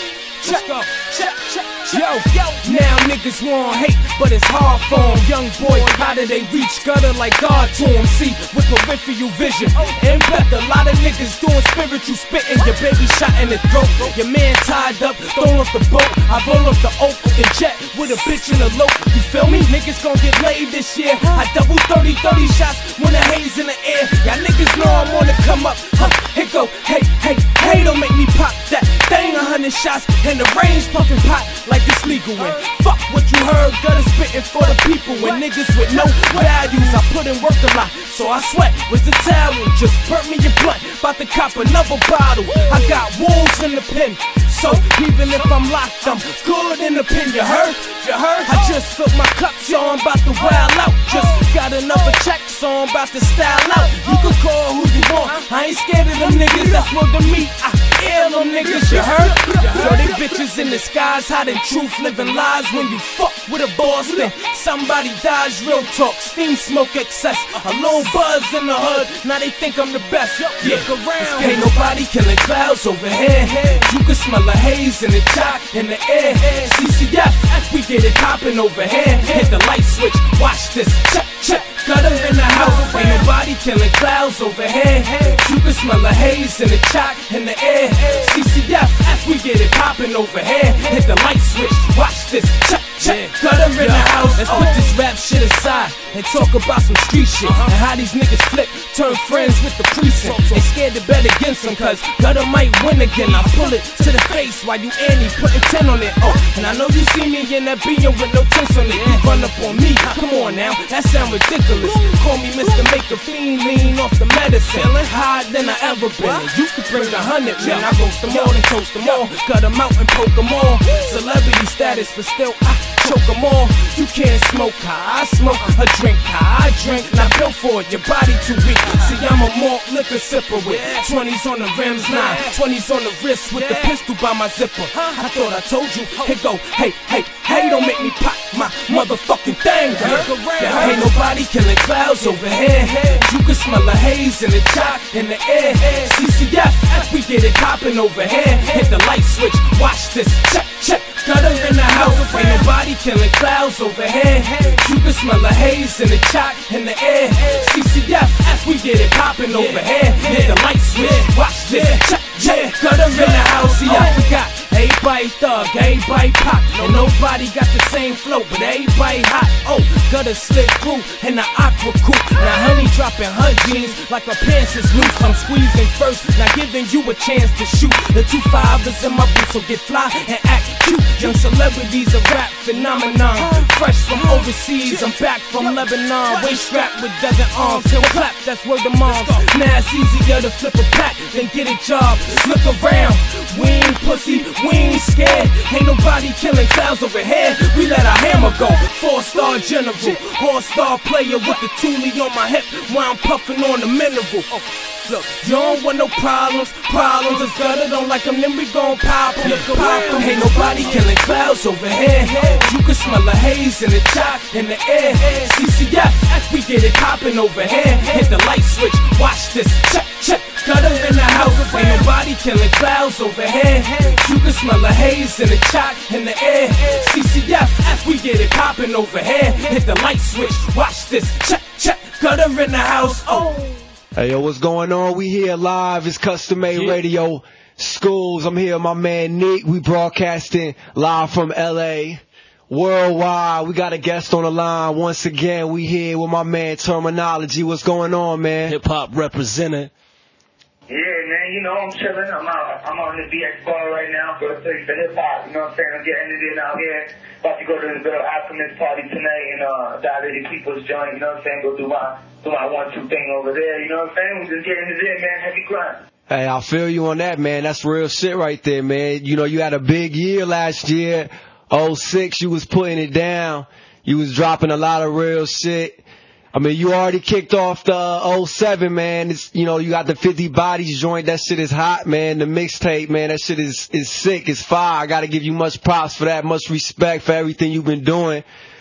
Let's go. Check, check, check. Yo, yo. Now niggas want hate, but it's hard for 'em. Young boy, how do they reach gutter like God to 'em? See, with peripheral vision. And bet a lot of niggas doing spiritual spitting. Your baby shot in the throat. Your man tied up, thrown off the boat. I roll off the oak, the jet with a bitch in the low. You feel me? Niggas gon' get laid this year. I double thirty, thirty shots when the haze in the air. Y'all niggas know I'm on the come up. Huh, here go, hey, hey, hey, don't make me pop that thing. A hundred shots and the range pumping pot like it's legal. And fuck what you heard, gutter spitting for the people. And niggas with no values, I put in work a lot, so I sweat with the towel. Just burnt me a blunt, bout to cop another bottle. I got wolves in the pen, so even if I'm locked, I'm good in the pen. You heard? You heard? I just filled my cup, so I'm about to wild out. Just got another check, so I'm about to style out. You can call who you want, I ain't scared of them niggas. That's more than me. I hear them niggas. You heard? Yo, they bitches in the skies, hiding truth, living lies. When you fuck with a boss, then somebody dies. Real talk, steam smoke excess, a little buzz in the hood. Now they think I'm the best. Yeah, ain't nobody killing clouds over here. You can smell the haze in the chalk in the air. C C F, we get it popping over here. Hit the light switch, watch this. Check, check, gutter in the house. Ain't nobody killing clouds over here. You can smell the haze in the chalk in the air. C C F, we get it popping over here. Hit the light switch, watch this. Check, check, gutter in the house. Let's put this rap shit aside and talk about some street shit. And how these niggas flip, turn friends with the precinct. They scared to bet against them, cause gutter might win again. I pull it to the face while you Annie putting ten on it. Oh, and I know you see me in that being with no tints on it. You run up on me, come on now, that sound ridiculous. Call me Mister Make a Fiend, lean off the medicine. Higher than I ever been. And you could bring a hundred, man. I roast them all and toast them all. Cut them out and poke them all. Celebrity status, but still I choke them all. You can't smoke how I smoke, or drink how I drink. Not built for it, your body too weak. See, I'm a malt liquor sipper with twenties on the rims, nine twenties on the wrist with the pistol by my zipper. I thought I told you, here go, hey, hey, hey, don't make me pop my motherfucking thing, girl. There ain't nobody killing clouds over here. You can smell the haze in the chalk in the air. C C F, we get it popping over here. Hit the light switch, watch this. Check, check, gutter in the house. Ain't nobody killing clouds over here. You can smell the haze in the chalk in the air. C C F, we get it popping over here. Hit the light switch, watch this. Check, check, gutter in the house. See, I forgot. Everybody thug, everybody pop, and nobody got the same flow, but everybody hot. Oh, gutter slip through in the aqua coupe. Now honey dropping her jeans like her pants is loose. I'm squeezing first, now giving you a chance to shoot. The two fivers in my boots, so get fly and act cute. Young celebrities, a rap phenomenon. Fresh from overseas, I'm back from Lebanon. Waist strapped with dozen arms, till clap, that's word of moms. Now it's easier to flip a pack than get a job. Look around, we ain't pussy, we ain't scared. Ain't nobody killing clouds over here. We let our hammer go. Four-star general, all-star player with the toolie on my hip while I'm puffing on the mineral. Oh, look, you don't want no problems. Problems is gutter, don't like them, then we gon' pop them. Pop them. Ain't nobody killing clouds over here. You can smell the haze in the chalk in the air. C C F, we get it popping over here. Hit the light switch, watch this. Check, check, gutter in the house. Ain't nobody killing clouds over here. You can smell the haze in the chalk in the air. C C F, we get it popping over here. Hit the light switch, watch this. Check, check, gutter in the house. Oh. Hey, yo, what's going on? We here live. It's Custom Made yeah. Radio Schools. I'm here with my man Nick. We broadcasting live from L A. Worldwide. We got a guest on the line. Once again, we here with my man Terminology. What's going on, man? Hip-hop representing. Yeah, man, you know, I'm chilling. I'm out. I'm on the B X bar right now. Go to the hip hop. You know what I'm saying? I'm getting it in out here. About to go to this little Alchemist party tonight and uh, Dilated People's joint. You know what I'm saying? Go do my do my one two thing over there. You know what I'm saying? We just getting it in, man. Heavy grind. Hey, I feel you on that, man. That's real shit right there, man. You know, you had a big year last year. oh six, you was putting it down. You was dropping a lot of real shit. I mean, you already kicked off the oh seven, man. It's, you know, you got the fifty Bodies joint. That shit is hot, man. The mixtape, man, that shit is, is sick. It's fire. I got to give you much props for that, much respect for everything you've been doing.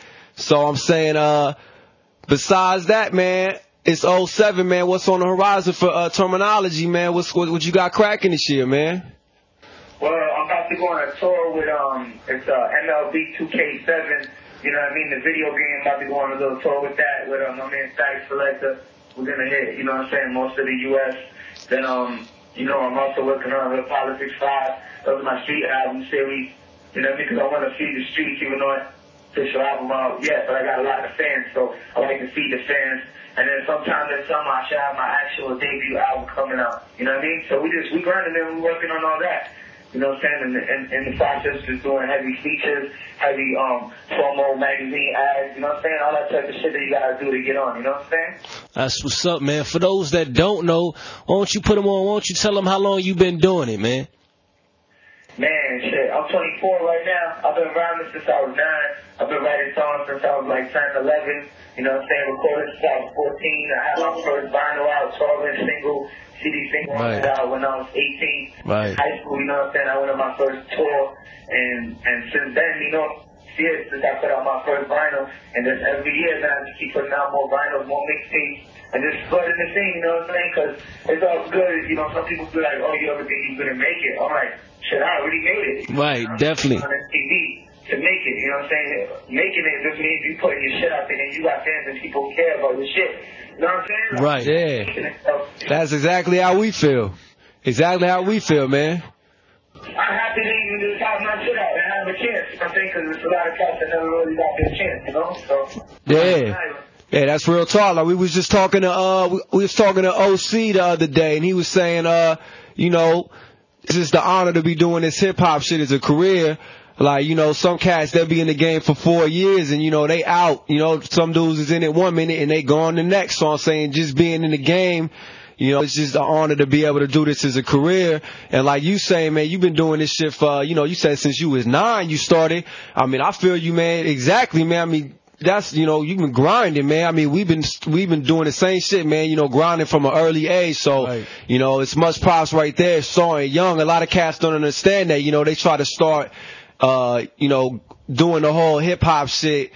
So I'm saying, uh, besides that, man, it's oh seven, man. What's on the horizon for uh, Terminology, man? What's what, what you got cracking this year, man? Well, I'm about about to go on a tour with, um, it's uh, M L B two K seven. You know what I mean? The video game, about to go on a little tour with that, with um, my man Static Selector. We're going to hit, you know what I'm saying, most of the U S Then, um, you know, I'm also working on the Politics five. Those are my street album series. You know what I mean? Because I want to feed the streets, even though it's official album out yet, but I got a lot of fans, so I like to feed the fans. And then sometime this summer, I should have my actual debut album coming out. You know what I mean? So we just, we grinding and we're working on all that. You know what I'm saying? And in, in, in the process, just doing heavy features, heavy um promo, magazine ads, you know what I'm saying? All that type of shit that you gotta do to get on, you know what I'm saying? That's what's up, man. For those that don't know, why don't you put them on, why don't you tell them how long you been doing it, man? Man, shit, I'm twenty-four right now. I've been rhyming since I was nine. I've been writing songs since I was like ten, eleven. You know what I'm saying? Recorded since I was fourteen. I had my first vinyl out, twelve inch single, C D single right. out when I was eighteen. Right. High school, you know what I'm saying? I went on my first tour. And and since then, you know, yeah, since I put out my first vinyl. And then every year, then I just keep putting out more vinyls, more mixtapes. And just flooding the scene, you know what I'm saying? Because it's all good. You know, some people be like, oh, you ever think you're going to make it? I'm like, shit, I already made it. Right, you know? definitely. On T V to make it, you know what I'm saying? Making it just means you putting your shit out there and you got fans and people care about your shit. You know what I'm saying? Right. Yeah. That's exactly how we feel. Exactly how we feel, man. I'm happy to even just have my shit out and have a chance. You know what I'm saying? Because there's a lot of cats that never really got their chance, you know? So. Yeah. Yeah, that's real talk. Like we was just talking to uh, we, we was talking to O C the other day, and he was saying, uh, you know, it's just the honor to be doing this hip hop shit as a career. Like, you know, some cats they'll be in the game for four years, and you know they out. You know, some dudes is in it one minute and they gone the next. So I'm saying, just being in the game, you know, it's just an honor to be able to do this as a career. And like you saying, man, you've been doing this shit for, you know, you said since you was nine you started. I mean, I feel you, man. Exactly, man. I mean. That's, you know, you've been grinding, man. I mean, we've been, we've been doing the same shit, man, you know, grinding from an early age. So, right. you know, it's much props right there. Starting young. A lot of cats don't understand that, you know, they try to start, uh, you know, doing the whole hip hop shit.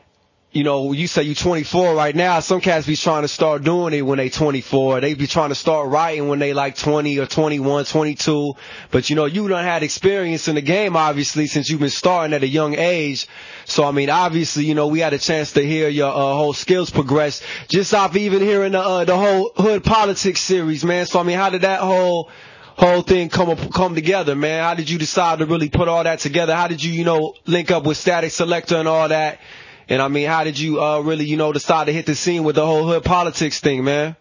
You know, you say you twenty-four right now. Some cats be trying to start doing it when they twenty-four. They be trying to start writing when they like twenty or twenty-one, twenty-two. But, you know, you done had experience in the game, obviously, since you've been starting at a young age. So, I mean, obviously, you know, we had a chance to hear your uh, whole skills progress just off even hearing the, uh, the whole Hood Politics series, man. So, I mean, how did that whole whole thing come up, come together, man? How did you decide to really put all that together? How did you, you know, link up with Static Selector and all that? And I mean, how did you uh, really, you know, decide to hit the scene with the whole Hood Politics thing, man?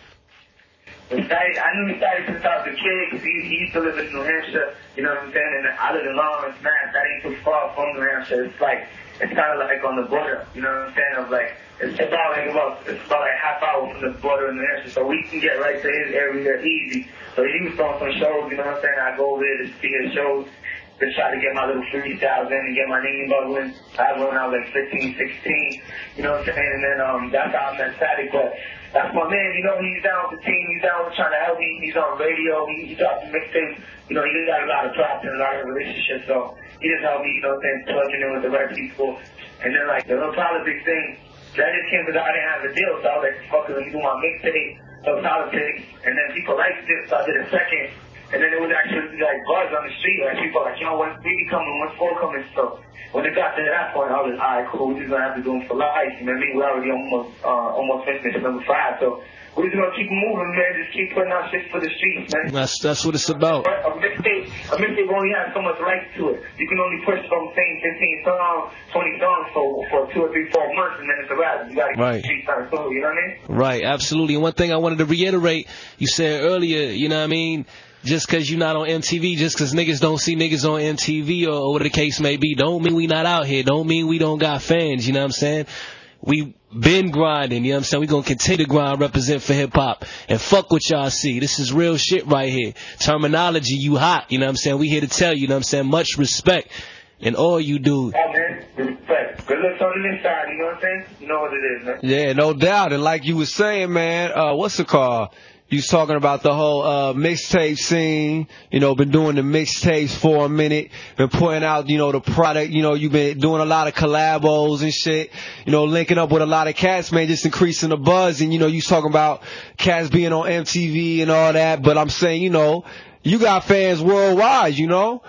Static, I knew Static since I was a kid because he, he used to live in New Hampshire, you know what I'm saying? And I live in Lawrence, man. That ain't too far from New Hampshire. It's like, it's kind of like on the border, you know what I'm saying? Of like, it's about like about, it's about like half hour from the border in New Hampshire, so we can get right to his area easy. So he was throwing some shows, you know what I'm saying? I go over there to see his shows. To try to get my little freestyles in and get my name bubbling. I had when I was like fifteen, sixteen, you know what I'm saying? And then um, that's how I met Static. But that's my man, you know, he's down with the team, he's down with trying to help me. He's on radio, he, he drops mixtapes. You know, he's got a lot of props and a lot of relationships. So he just helped me, you know what I'm saying, plugging in with the right people. And then like the Hood Politics thing, that just came because I didn't have a deal. So I was like, fuck it, let me do my mixtape, Hood Politics. And then people liked it, so I did a second. And then it was actually like buzz on the street. Like people were like, you know, when's baby coming? When's four coming? So when it got to that point, I was like, all right, cool. We're just gonna have to do them for life. You know what I mean? We're already almost uh, almost finished number five. So we're just gonna keep moving, man. Just keep putting out shit for the streets, man. That's that's what it's about. A mixtape, a mixtape only has so much rights to it. You can only push from saying fifteen songs, twenty songs for for two or three, four months, and then it's a wrap. You gotta keep right. the streets on the you know what I mean? Right, absolutely. And one thing I wanted to reiterate, you said earlier, you know what I mean? Just cause you're not on M T V, just cause niggas don't see niggas on M T V or, or whatever the case may be, don't mean we not out here. Don't mean we don't got fans, you know what I'm saying? We been grinding, you know what I'm saying? We gonna continue to grind, represent for hip hop, and fuck what y'all see. This is real shit right here. Terminology, you hot, you know what I'm saying? We here to tell you, you know what I'm saying? Much respect in all you do. Oh, man, respect. Good looks on the inside, you know what I'm saying? You know what it is, man. Yeah, no doubt. And like you was saying, man, uh, what's it called? You was talking about the whole uh mixtape scene, you know, been doing the mixtapes for a minute, been putting out, you know, the product, you know, you've been doing a lot of collabos and shit, you know, linking up with a lot of cats, man, just increasing the buzz. And, you know, you was talking about cats being on M T V and all that, but I'm saying, you know, you got fans worldwide, you know?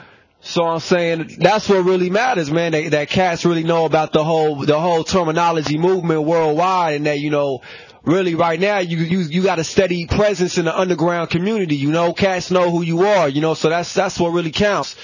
So I'm saying that's what really matters, man. That, that cats really know about the whole the whole terminology movement worldwide, and that, you know, really right now you you you got a steady presence in the underground community. You know, cats know who you are. You know, so that's that's what really counts.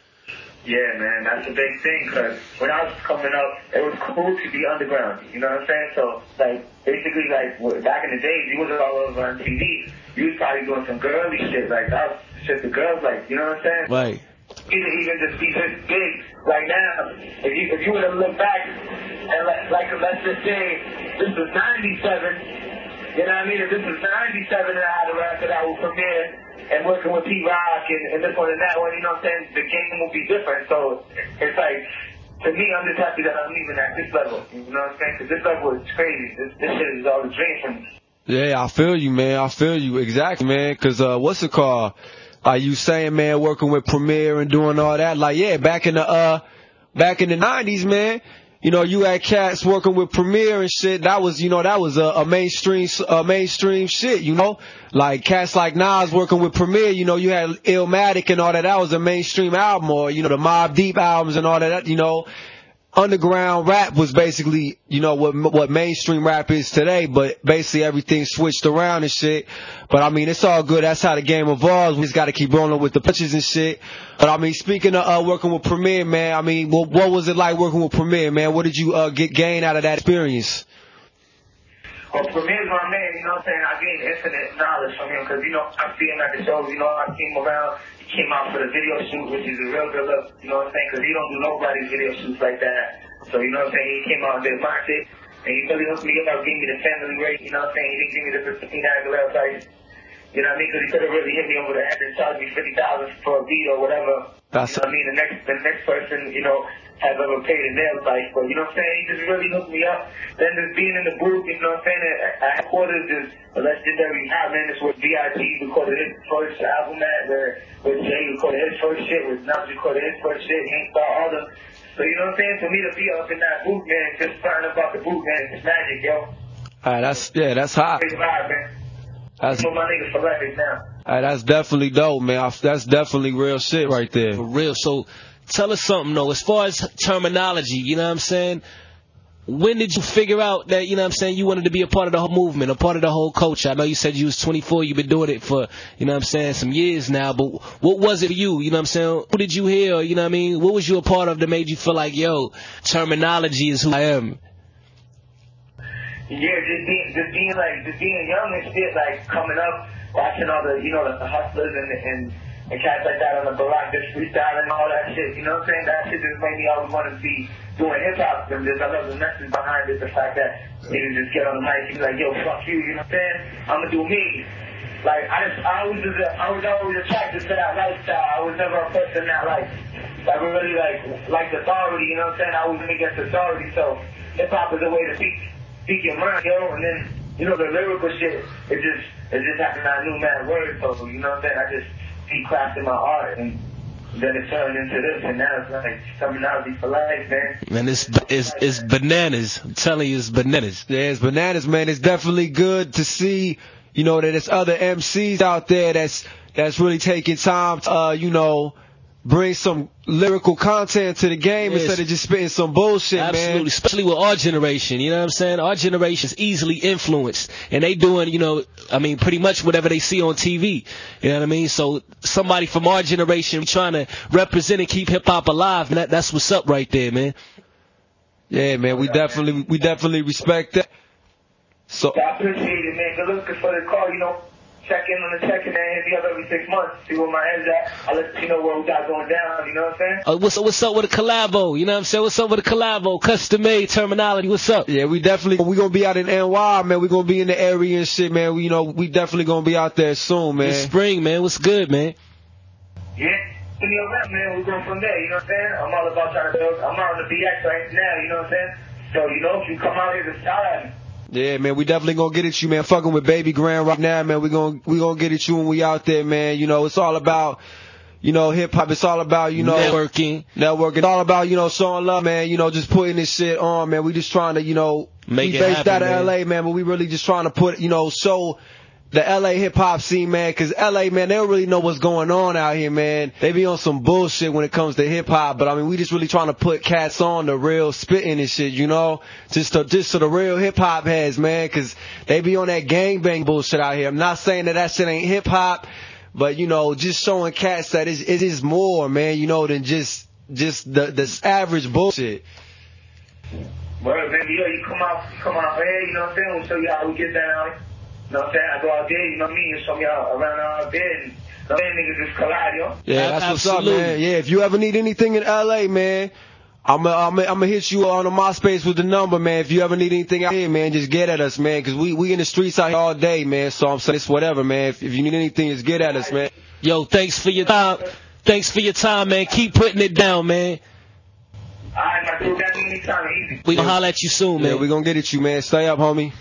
Yeah, man, that's a big thing, because when I was coming up, it was cool to be underground, you know what I'm saying? So, like, basically, like, back in the days, you wasn't all over on T V. You was probably doing some girly shit, like, that was shit the girls like, you know what I'm saying? Right. Even, even just be this big, like now, if you if you would have looked back, and like, like, let's just say, this was ninety-seven, you know what I mean? If this was ninety-seven and I had a record that would premiere, and working with P-Rock and, and this one and that one, you know what I'm saying? The game will be different. So it's like, to me, I'm just happy that I'm leaving at this level. You know what I'm saying? Because this level is crazy. This, this shit is all the dream for me. Yeah, I feel you, man. I feel you. Exactly, man. Because uh, what's it called? Are you saying, man, working with Premier and doing all that? Like, yeah, back in the uh, back in the nineties, man. You know, you had cats working with Premier and shit. That was, you know, that was a, a mainstream, a mainstream shit. You know, like cats like Nas working with Premier. You know, you had Illmatic and all that. That was a mainstream album, or you know, the Mobb Deep albums and all that. You know, underground rap was basically, you know, what what mainstream rap is today. But basically everything switched around and shit. But I mean, it's all good. That's how the game evolves. We just got to keep rolling with the punches and shit. But I mean, speaking of uh, working with Premier, man, I mean, what, what was it like working with Premier, man? What did you uh, get gain out of that experience? Well, Premier's my man, you know what I'm saying? I gained infinite knowledge from him because, you know, I see him at the shows, you know, I see him around. He came out for the video shoot, which is a real good look, you know what I'm saying? Because he don't do nobody's video shoots like that. So, you know what I'm saying? He came out and did my shit, and he really hooked me up, gave me the family rate, you know what I'm saying? He didn't give me the Christina Aguilera price. You know what I mean? Because he could have really hit me over the head and charged me fifty thousand dollars for a beat or whatever. That's you know what I mean? The next, the next person, you know, has ever paid in their life. But you know what I'm saying? He just really hooked me up. Then just being in the booth, you know what I'm saying? At headquarters is a legendary album. It's where B I G recorded his first album at, where, where Jay recorded his first shit, where Nas recorded his first shit, Hank Star, all them. So you know what I'm saying? For me to be up in that booth, man, just starting about the booth, man, it's magic, yo. Alright, that's, yeah, that's hot. Crazy vibe, man. That's, I'm my niggas for life now. Alright, that's definitely dope, man. That's definitely real shit right there. For real. So, tell us something, though. As far as terminology, you know what I'm saying? When did you figure out that, you know what I'm saying, you wanted to be a part of the whole movement, a part of the whole culture? I know you said you was twenty-four. You've been doing it for, you know what I'm saying, some years now. But what was it for you? You know what I'm saying? Who did you hear? You know what I mean? What was you a part of that made you feel like, yo, terminology is who I am? Yeah, just being, just being like, just being young and shit, like coming up, watching all the, you know, the, the hustlers and, and, and cats like that on the Barack, just freestyling and all that shit, you know what I'm saying? That shit just made me always want to be doing hip hop, and just, I love the message behind it, the fact that you can just get on the mic and be like, yo, fuck you, you know what I'm saying? I'm gonna do me. Like, I just, I was just, I was always attracted to that lifestyle. I was never a person that, like, that really, like, liked authority, you know what I'm saying? I was against authority, so hip hop is a way to speak. Speak your mind, yo, and then, you know, the lyrical shit, it just, it just happened I knew mad words, so, you know what I'm saying, I just keep crafting my art, and then it turned into this, and now it's like terminology for life, man. Man, it's, it's, it's bananas. I'm telling you, it's bananas. Yeah, it's bananas, man. It's definitely good to see, you know, that there's other M Cs out there that's, that's really taking time to, uh, you know, bring some lyrical content to the game yes. instead of just spitting some bullshit, Absolutely. man. Absolutely, especially with our generation, you know what I'm saying? Our generation is easily influenced, and they doing, you know, I mean, pretty much whatever they see on T V, you know what I mean? So somebody from our generation trying to represent and keep hip-hop alive, and that, that's what's up right there, man. Yeah, man, we definitely, we definitely respect that. So I appreciate it, man. Good looking for the call, you know. Check in on the check and then hit me up every six months, see where my head's at. I'll let you know where we got going down, you know what I'm saying? Uh, what's, what's up with the collabo? You know what I'm saying? What's up with the collabo? Custom made terminology, what's up? Yeah, we definitely, we gonna be out in N Y, man. We gonna be in the area and shit, man. We, you know, we definitely gonna be out there soon, man. This spring, man. What's good, man? Yeah. Give me a rap, man. We're going from there, you know what I'm saying? I'm all about trying to build. I'm out on the B X right now, you know what I'm saying? So, you know, if you come out here to shout at me. Yeah, man, we definitely gonna get at you, man. Fucking with Baby Grand right now, man. We gonna we gonna get at you when we out there, man. You know, it's all about, you know, hip hop. It's all about, you know, networking, networking. It's all about, you know, showing love, man. You know, just putting this shit on, man. We just trying to, you know, make we it based happen, out of man. L A, man, but we really just trying to put, you know, show the L A hip hop scene, man, cause L A, man, they don't really know what's going on out here, man. They be on some bullshit when it comes to hip hop, but I mean, we just really trying to put cats on the real spitting and shit, you know? Just to, just to the real hip hop heads, man, cause they be on that gangbang bullshit out here. I'm not saying that that shit ain't hip hop, but you know, just showing cats that it, it is more, man, you know, than just, just the, the average bullshit. Well, baby, yo, you come out, come out here, you know what I'm saying? We'll show you how we get down. You know what I'm saying? I go out there, you know what I mean? And show me out around out there, and the niggas just collide, yo. Yeah, that's what's up, man. Yeah, if you ever need anything in L A, man, I'm gonna I'm I'm hit you on the MySpace with the number, man. If you ever need anything out here, man, just get at us, man, because we, we in the streets out here all day, man. So I'm saying it's whatever, man. If, if you need anything, just get at us, man. Yo, thanks for your time. Thanks for your time, man. Keep putting it down, man. Alright, my dude, that's anytime, easy. We gonna holler at you soon, man. Yeah, we gonna get at you, man. Stay up, homie.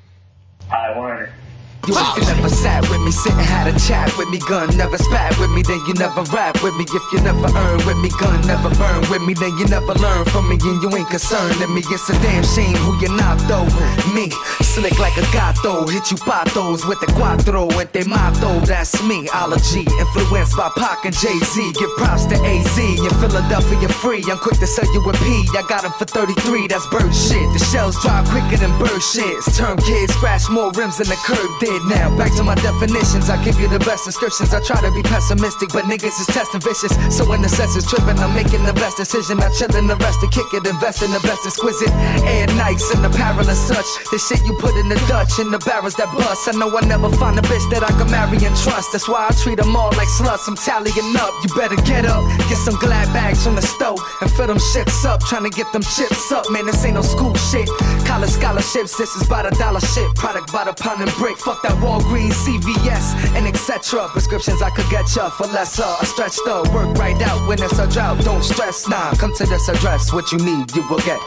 I want it. You if you never sat with me, sit and had a chat with me, gun never spat with me, then you never rap with me. If you never earn with me, gun never burn with me, then you never learn from me, and you ain't concerned in me. It's a damn shame who you're not though. Me, slick like a gato, hit you patos with the cuatro and they mato. That's me, ology, influenced by Pac and Jay-Z. Give props to A Z in Philadelphia free. I'm quick to sell you a P. I got him for thirty-three. That's bird shit. The shells drop quicker than bird shits. Term kids scratch more rims than the curb did. Now back to my definitions, I give you the best descriptions. I try to be pessimistic, but niggas is testing vicious. So when the sense is tripping, I'm making the best decision. I chill in the rest to kick it, invest in the best exquisite air nights and apparel and such. The shit you put in the Dutch and the barrels that bust. I know I never find a bitch that I can marry and trust. That's why I treat them all like sluts. I'm tallying up. You better get up, get some glad bags from the stove and fill them shits up. Trying to get them chips up, man. This ain't no school shit. College scholarships, this is by the dollar shit. Product by the pound and brick. Fuck that Walgreens, C V S, and et cetera. Prescriptions I could get ya for lesser. I stretch the work right out when it's a drought. Don't stress now. Nah, come to this address. What you need, you will get.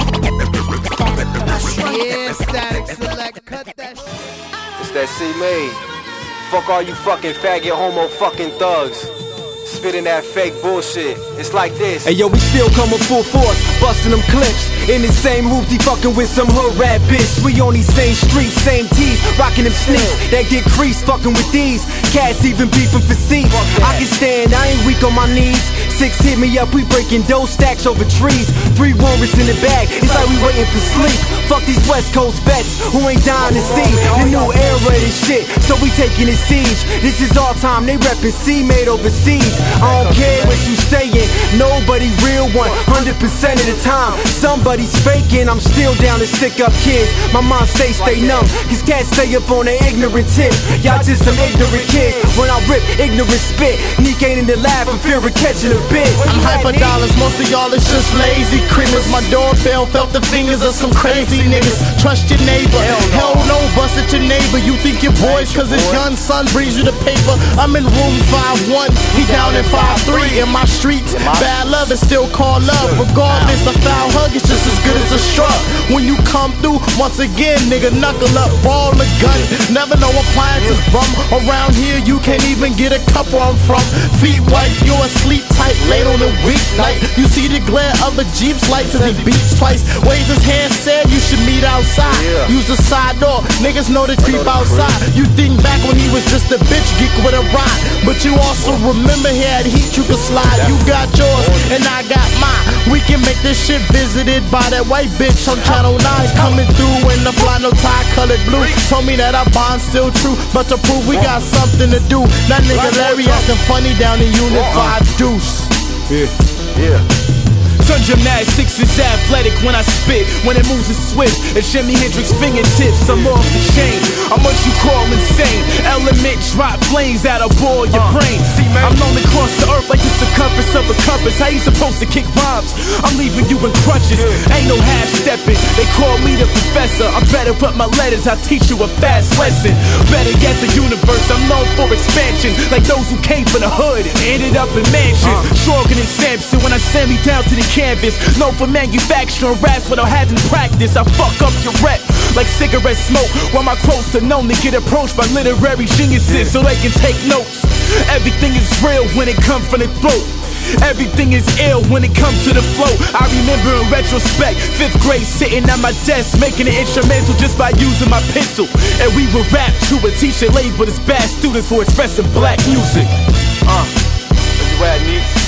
Yeah, Static Select, cut that shit. It's that C-Made. Fuck all you fucking faggot homo fucking thugs. Spitting that fake bullshit. It's like this. Hey yo, we still coming full force, busting them clips. In the same hoopty, fucking with some hood rat bitch. We on these same streets, same tees, rocking them sneaks that get creased, fucking with these cats, even beefing for seats. I can stand, I ain't weak on my knees. Six hit me up, we breaking dough stacks over trees. Three warrants in the bag, it's like we waiting for sleep. Fuck these West Coast vets who ain't dying to see the new era of this shit, so we taking it siege. This is our time, they reppin' C-Made overseas. I don't care what you saying, nobody real one hundred percent of the time. Somebody's faking, I'm still down to stick up kids. My mind say stay numb, cause cats stay up on their ignorant tip. Y'all just some ignorant kids. When I rip ignorant spit, Neek ain't in the lab for fear of catching a bit. I'm hyper dollars, most of y'all is just lazy criminals. My doorbell felt the fingers of some crazy niggas. Trust your neighbor, hell no, bust at your neighbor. You think your boys cause his young son brings you the paper. I'm in room five one, he down in five three. In my streets, bad love is still called love. Regardless, a foul hug is just as good as a shrug. When you come through, once again, nigga, knuckle up, ball the gun. Never know appliances bum. Around here, you can't even get a cup where I'm from. Feet white, you asleep tight, late on a weeknight. You see the glare of the Jeep's lights as he beats twice. Waves his hand, said you should meet outside. Use the side door, niggas know to creep outside. You think back when he was just a bitch geek with a ride, but you also remember he had heat you could slide. You got yours and I got mine. We can make this shit visited by that white bitch on Channel nine. Coming through in the fly, no tie colored blue. Told me that our bond's still true, but to prove we got something to do. That nigga Larry acting funny down in Unit five Deuce. Yeah, yeah. Son gymnastics is athletic when I spit. When it moves is swift, it's Jimi Hendrix fingertips. I'm off the chain, I'm what you call insane. Element drop flames that'll boil your brain. I'm known across the earth like the circumference of a compass. How you supposed to kick rhymes? I'm leaving you in crutches. Ain't no half stepping. They call me the professor. I'm better with my letters. I teach you a fast lesson. Better get the universe. I'm known for expansion, like those who came from the hood and ended up in mansions. Stronger than Samson when I send me down to the canvas. Known for manufacturing raps without having practice. I fuck up your rep like cigarette smoke, while my quotes are known to get approached by literary geniuses so they can take notes. Everything is real when it comes from the throat. Everything is ill when it comes to the flow. I remember in retrospect, fifth grade sitting at my desk, making an instrumental just by using my pencil. And we would rap to a t-shirt labeled as bad students for expressing black music. Uh, where you at, nigga?